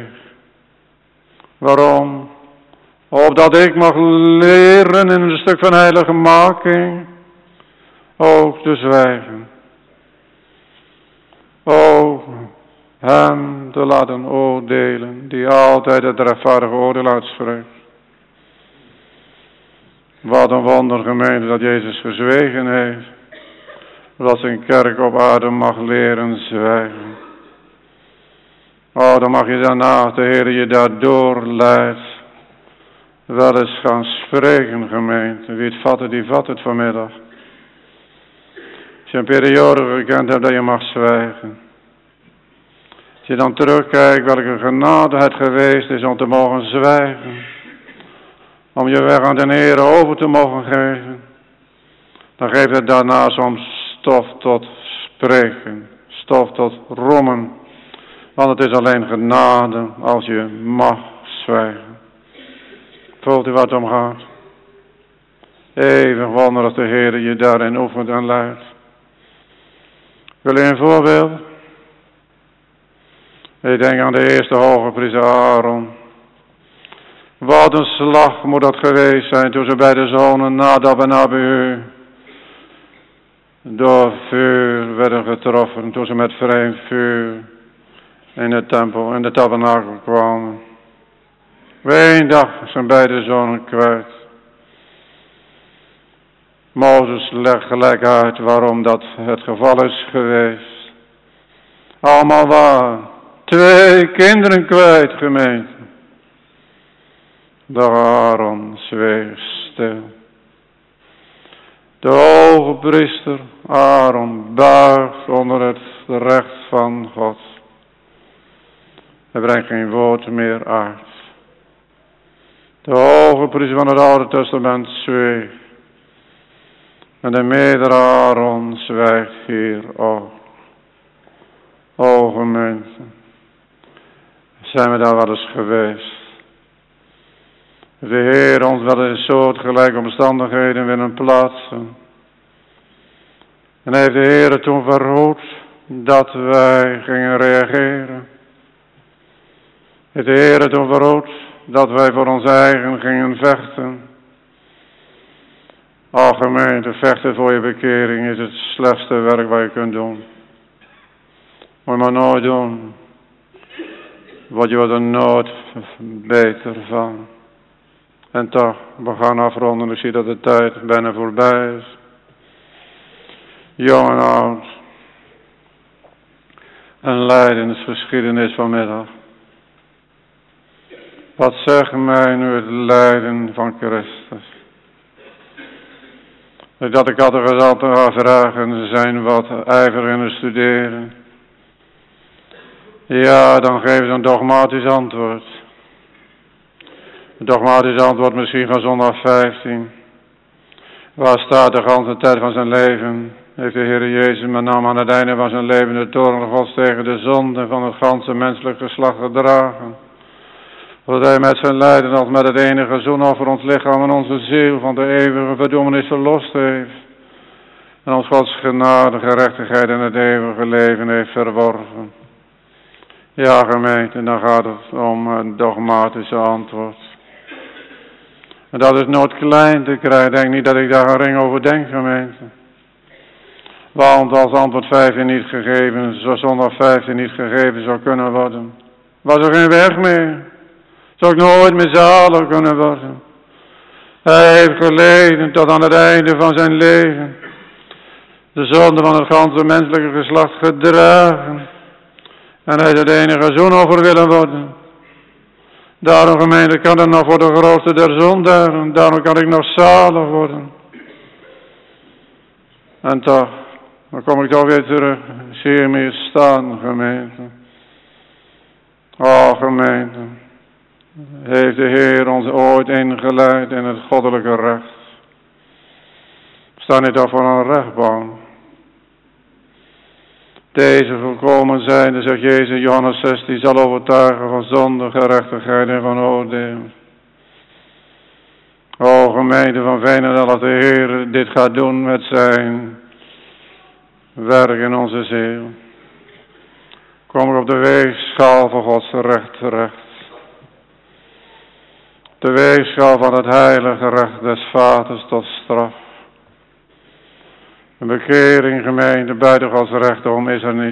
Waarom? Opdat ik mag leren in een stuk van heilige making ook te zwijgen. O, hem te laten oordelen, die altijd het rechtvaardige oordeel uitspreekt. Wat een wonder, gemeente, dat Jezus gezwegen heeft. Dat zijn kerk op aarde mag leren zwijgen. Dan mag je daarna, de Heer je daardoor leidt, wel eens gaan spreken, gemeente. Wie het vatte, die vat het vanmiddag. Als je een periode gekend hebt dat je mag zwijgen. Als je dan terugkijkt welke genade het geweest is om te mogen zwijgen. Om je weg aan de Heer over te mogen geven. Dan geeft het daarna soms stof tot spreken. Stof tot rommen. Want het is alleen genade als je mag zwijgen. Voelt u wat omgaat? Even wonder als de Heer je daarin oefent en leidt. Wil je een voorbeeld? Ik denk aan de eerste hoge priester Aaron. Wat een slag moet dat geweest zijn toen ze bij de zonen Nadab en Abihu door vuur werden getroffen. Toen ze met vreemd vuur in de tempel, in de tabernakel kwamen. Eén dag zijn beide zonen kwijt. Mozes legt gelijk uit waarom dat het geval is geweest. Allemaal waar. 2 kinderen kwijt, gemeente. De Aaron zweeg stil. De hoge priester Aaron buigt onder het recht van God. Hij brengt geen woord meer uit. De hoge priester van het Oude Testament zweeg. En de meerdere Aaron zwijgt hier ook. O gemeente, zijn we daar wel eens geweest? De Heer ons wel in soortgelijke omstandigheden willen plaatsen. En heeft de Heer toen verhoed dat wij gingen reageren. Heeft de Heer toen verhoed dat wij voor ons eigen gingen vechten. Gemeente, vechten voor je bekering is het slechtste werk wat je kunt doen. Moet je maar nooit doen. Want je wordt er nooit beter van. En toch, we gaan afronden. Ik zie dat de tijd bijna voorbij is. Jong en oud. Een lijdensgeschiedenis vanmiddag. Wat zegt mij nu het lijden van Christus? Dat ik altijd ga vragen, ze zijn wat ijverig in het studeren. Ja, dan geef je een dogmatisch antwoord. Een dogmatisch antwoord misschien van zondag 15. Waar staat de ganse tijd van zijn leven? Heeft de Heer Jezus met name aan het einde van zijn leven de toorn Gods tegen de zonde van het ganse menselijk geslacht gedragen. Zodat hij met zijn lijden als met het enige zoenoffer ons lichaam en onze ziel van de eeuwige verdoemenis verlost heeft. En ons Gods genade, gerechtigheid en het eeuwige leven heeft verworven. Ja, gemeente, dan gaat het om een dogmatische antwoord. En dat is nooit klein te krijgen. Denk niet dat ik daar een ring over denk, gemeente. Want als antwoord 15 niet gegeven, zo zondag 15 niet gegeven zou kunnen worden, was er geen weg meer. Zou ik nooit meer zalig kunnen worden. Hij heeft geleden tot aan het einde van zijn leven. De zonde van het ganse menselijke geslacht gedragen. En hij zou de enige zoenoffer willen worden. Daarom, gemeente, kan het nog voor de grootste der zondaren. Daarom kan ik nog zalig worden. En toch, dan kom ik toch weer terug. Zie je me staan, gemeente. Gemeente. Heeft de Heer ons ooit ingeleid in het goddelijke recht. We staan niet toch voor een rechtbank. Deze volkomen zijnde, zegt Jezus, Johannes 16, zal overtuigen van zonde, gerechtigheid en van oordeel. O gemeente van Veenendaal, als de Heer dit gaat doen met zijn werk in onze ziel. Kom ik op de weegschaal van Gods recht terecht. De weegschaal van het heilige recht des Vaders tot straf. Een bekering, gemeente, buiten Gods recht om is er niet.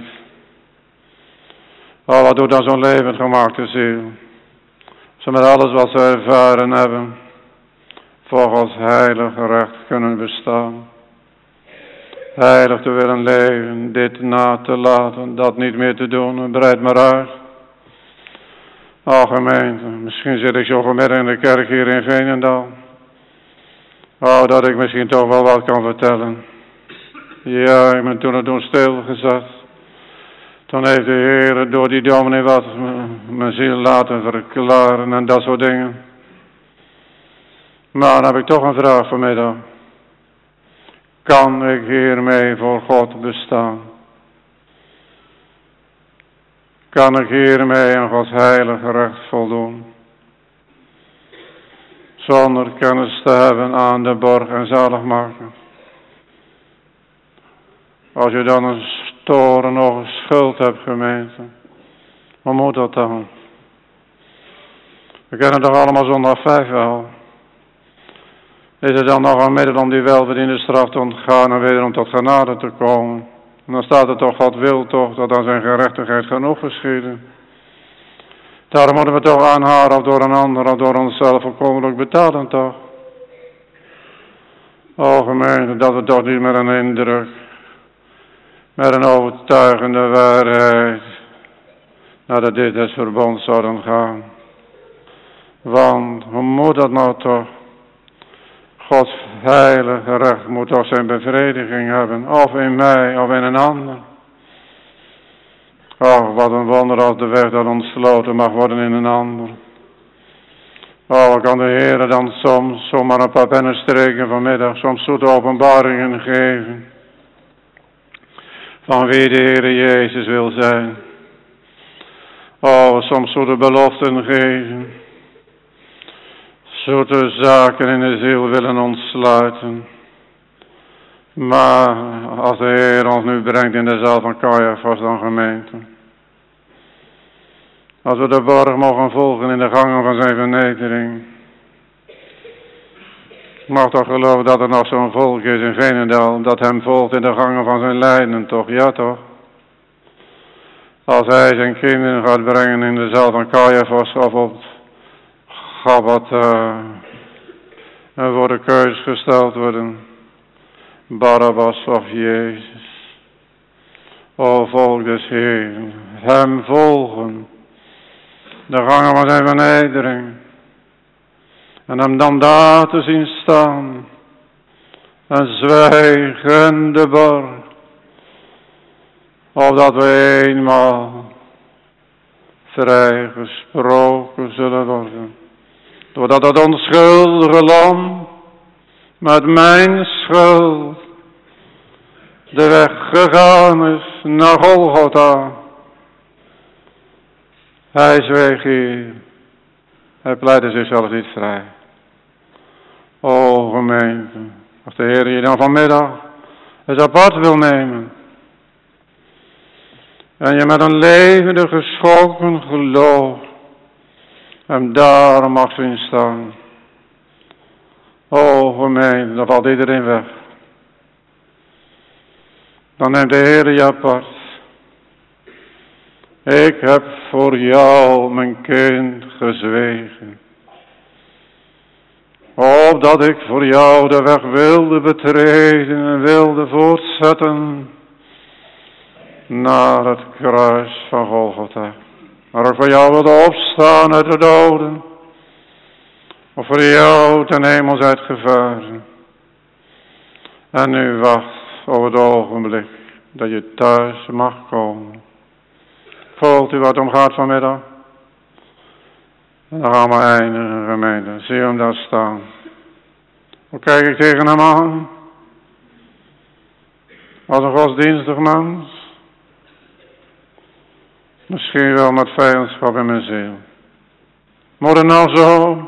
Wat doet dan zo'n levend gemaakte ziel? Ze met alles wat ze ervaren hebben, voor Gods heilige recht kunnen bestaan. Heilig te willen leven, dit na te laten, dat niet meer te doen, breid maar uit. Gemeente, misschien zit ik zo vanmiddag in de kerk hier in Veenendaal. Dat ik misschien toch wel wat kan vertellen. Ja, ik ben toen stilgezet. Toen heeft de Heer door die dominee wat mijn ziel laten verklaren en dat soort dingen. Maar dan heb ik toch een vraag vanmiddag. Kan ik hiermee voor God bestaan? Kan ik hiermee aan Gods heilige recht voldoen? Zonder kennis te hebben aan de borg en zaligmaker. Als je dan een toren nog een schuld hebt, gemeente. Hoe moet dat dan? We kennen toch allemaal zondag 5 wel. Is er dan nog een middel om die welverdiende straf te ontgaan en wederom tot genade te komen? En dan staat er toch, God wil toch dat aan zijn gerechtigheid genoeg geschieden. Daarom moeten we toch aan haar of door een ander of door onszelf volkomenlijk betalen toch. Gemeente, dat we toch niet met een indruk, met een overtuigende waarheid naar de dit des verbonds zouden gaan. Want hoe moet dat nou toch? Gods heilige recht moet toch zijn bevrediging hebben, of in mij of in een ander. Wat een wonder als de weg dat ontsloten mag worden in een ander. Wat kan de Heer dan soms zomaar een paar pennenstreken vanmiddag, soms zoete openbaringen geven. Van wie de Heer Jezus wil zijn. Soms zoete beloften geven. Zoete zaken in de ziel willen ontsluiten. Maar als de Heer ons nu brengt in de zaal van Caiaphas dan gemeente. Als we de borg mogen volgen in de gangen van zijn vernedering. Ik mag toch geloven dat er nog zo'n volk is in Veenendaal dat hem volgt in de gangen van zijn lijden, toch? Ja, toch? Als hij zijn kinderen gaat brengen in de zaal van Caiaphas of op Gabbatha en voor de keus gesteld worden. Barabbas of Jezus. O volk des Heeren, hem volgen. De gangen van zijn vernedering. En hem dan daar te zien staan. En zwijgen de borg. Opdat we eenmaal vrijgesproken zullen worden. Doordat het onschuldige lam met mijn schuld de weg gegaan is naar Golgotha. Hij zweeg hier. Hij pleitte zichzelf niet vrij. O gemeente, als de Heer je dan vanmiddag het apart wil nemen. En je met een levende geschonken geloof hem daar mag zien staan. O gemeente, dan valt iedereen weg. Dan neemt de Heer je apart. Ik heb voor jou, mijn kind, gezwegen. Opdat ik voor jou de weg wilde betreden en wilde voortzetten naar het kruis van Golgotha. Maar ook voor jou wilde opstaan uit de doden. Of voor jou ten hemel zijt gevaren. En nu wacht op het ogenblik dat je thuis mag komen. Voelt u wat het om gaat vanmiddag? En dan gaan we eindigen, gemeente. Zie je hem daar staan. Hoe kijk ik tegen hem aan? Als een godsdienstig mens? Misschien wel met vijandschap in mijn ziel. Moet het nou zo?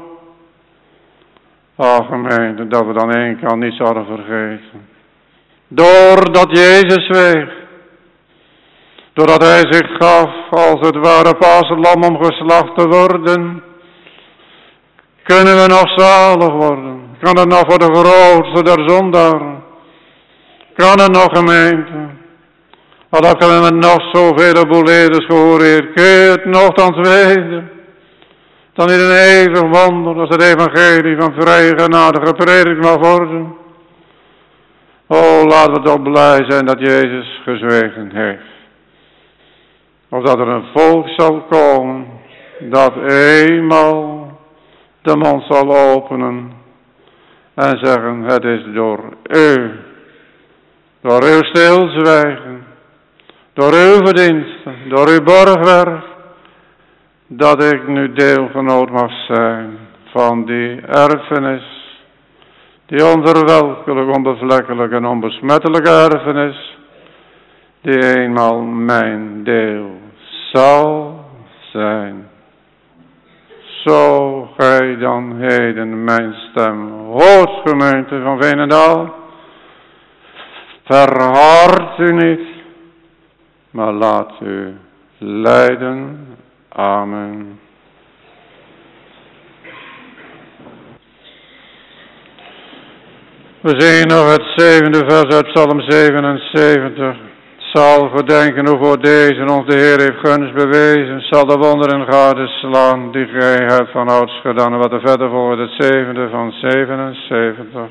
Oh gemeente, dat we dan één kant niet zouden vergeten. Doordat Jezus zweeg. Doordat hij zich gaf als het ware paaslam om geslacht te worden. Kunnen we nog zalig worden? Kan het nog voor de grootste der zondaren? Kan het nog, gemeente? Al hebben we nog zoveel boeleerders gehoord, keert nogthans weder. Dan is een eeuwig wonder als het evangelie van vrije genade gepredikt mag worden. O, laten we toch blij zijn dat Jezus gezwegen heeft. Of dat er een volk zal komen dat eenmaal de mond zal openen en zeggen, het is door uw stilzwijgen, door uw verdiensten, door uw borgwerk, dat ik nu deelgenoot mag zijn van die erfenis, die onverwelkelijk, onbevlekkelijk en onbesmettelijke erfenis, die eenmaal mijn deel zal zijn. Zo gij dan heden mijn stem hoort, gemeente van Veenendaal, verhard u niet, maar laat u leiden. Amen. We zingen nog het 7e vers uit Psalm 77. Zal gedenken hoe voor deze ons de Heer heeft gunst bewezen, zal de wonderen gadeslaan die gij hebt van ouds gedaan. En wat er verder volgt, het 7e van 77.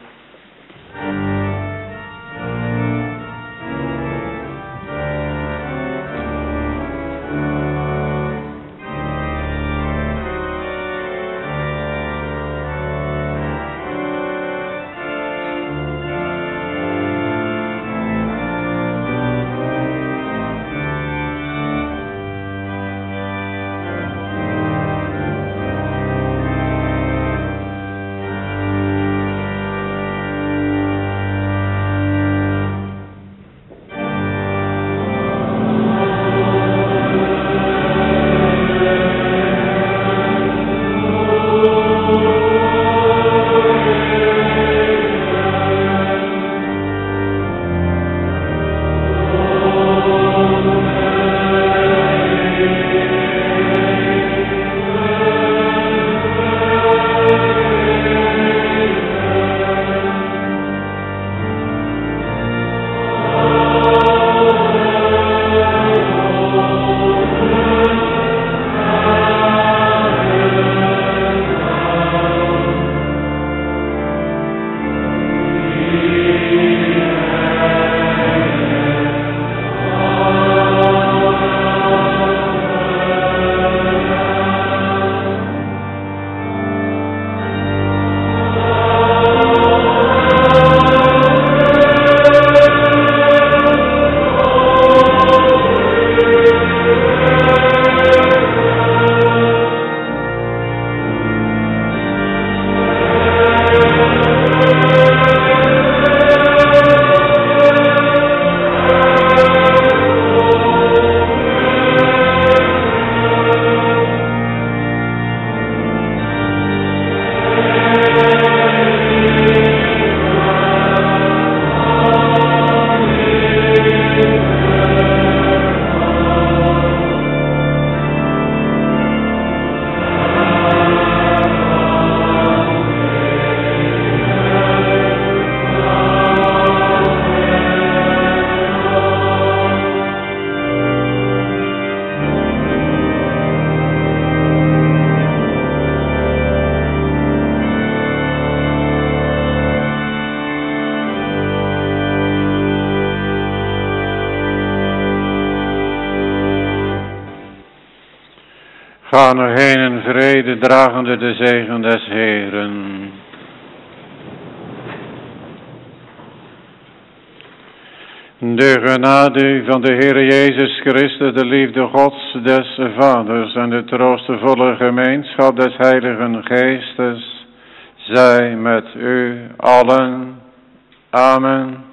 Ga nu heen in vrede, dragende de zegen des Heeren. De genade van de Heer Jezus Christus, de liefde Gods des Vaders en de troostevolle gemeenschap des Heiligen Geestes, zij met u allen. Amen.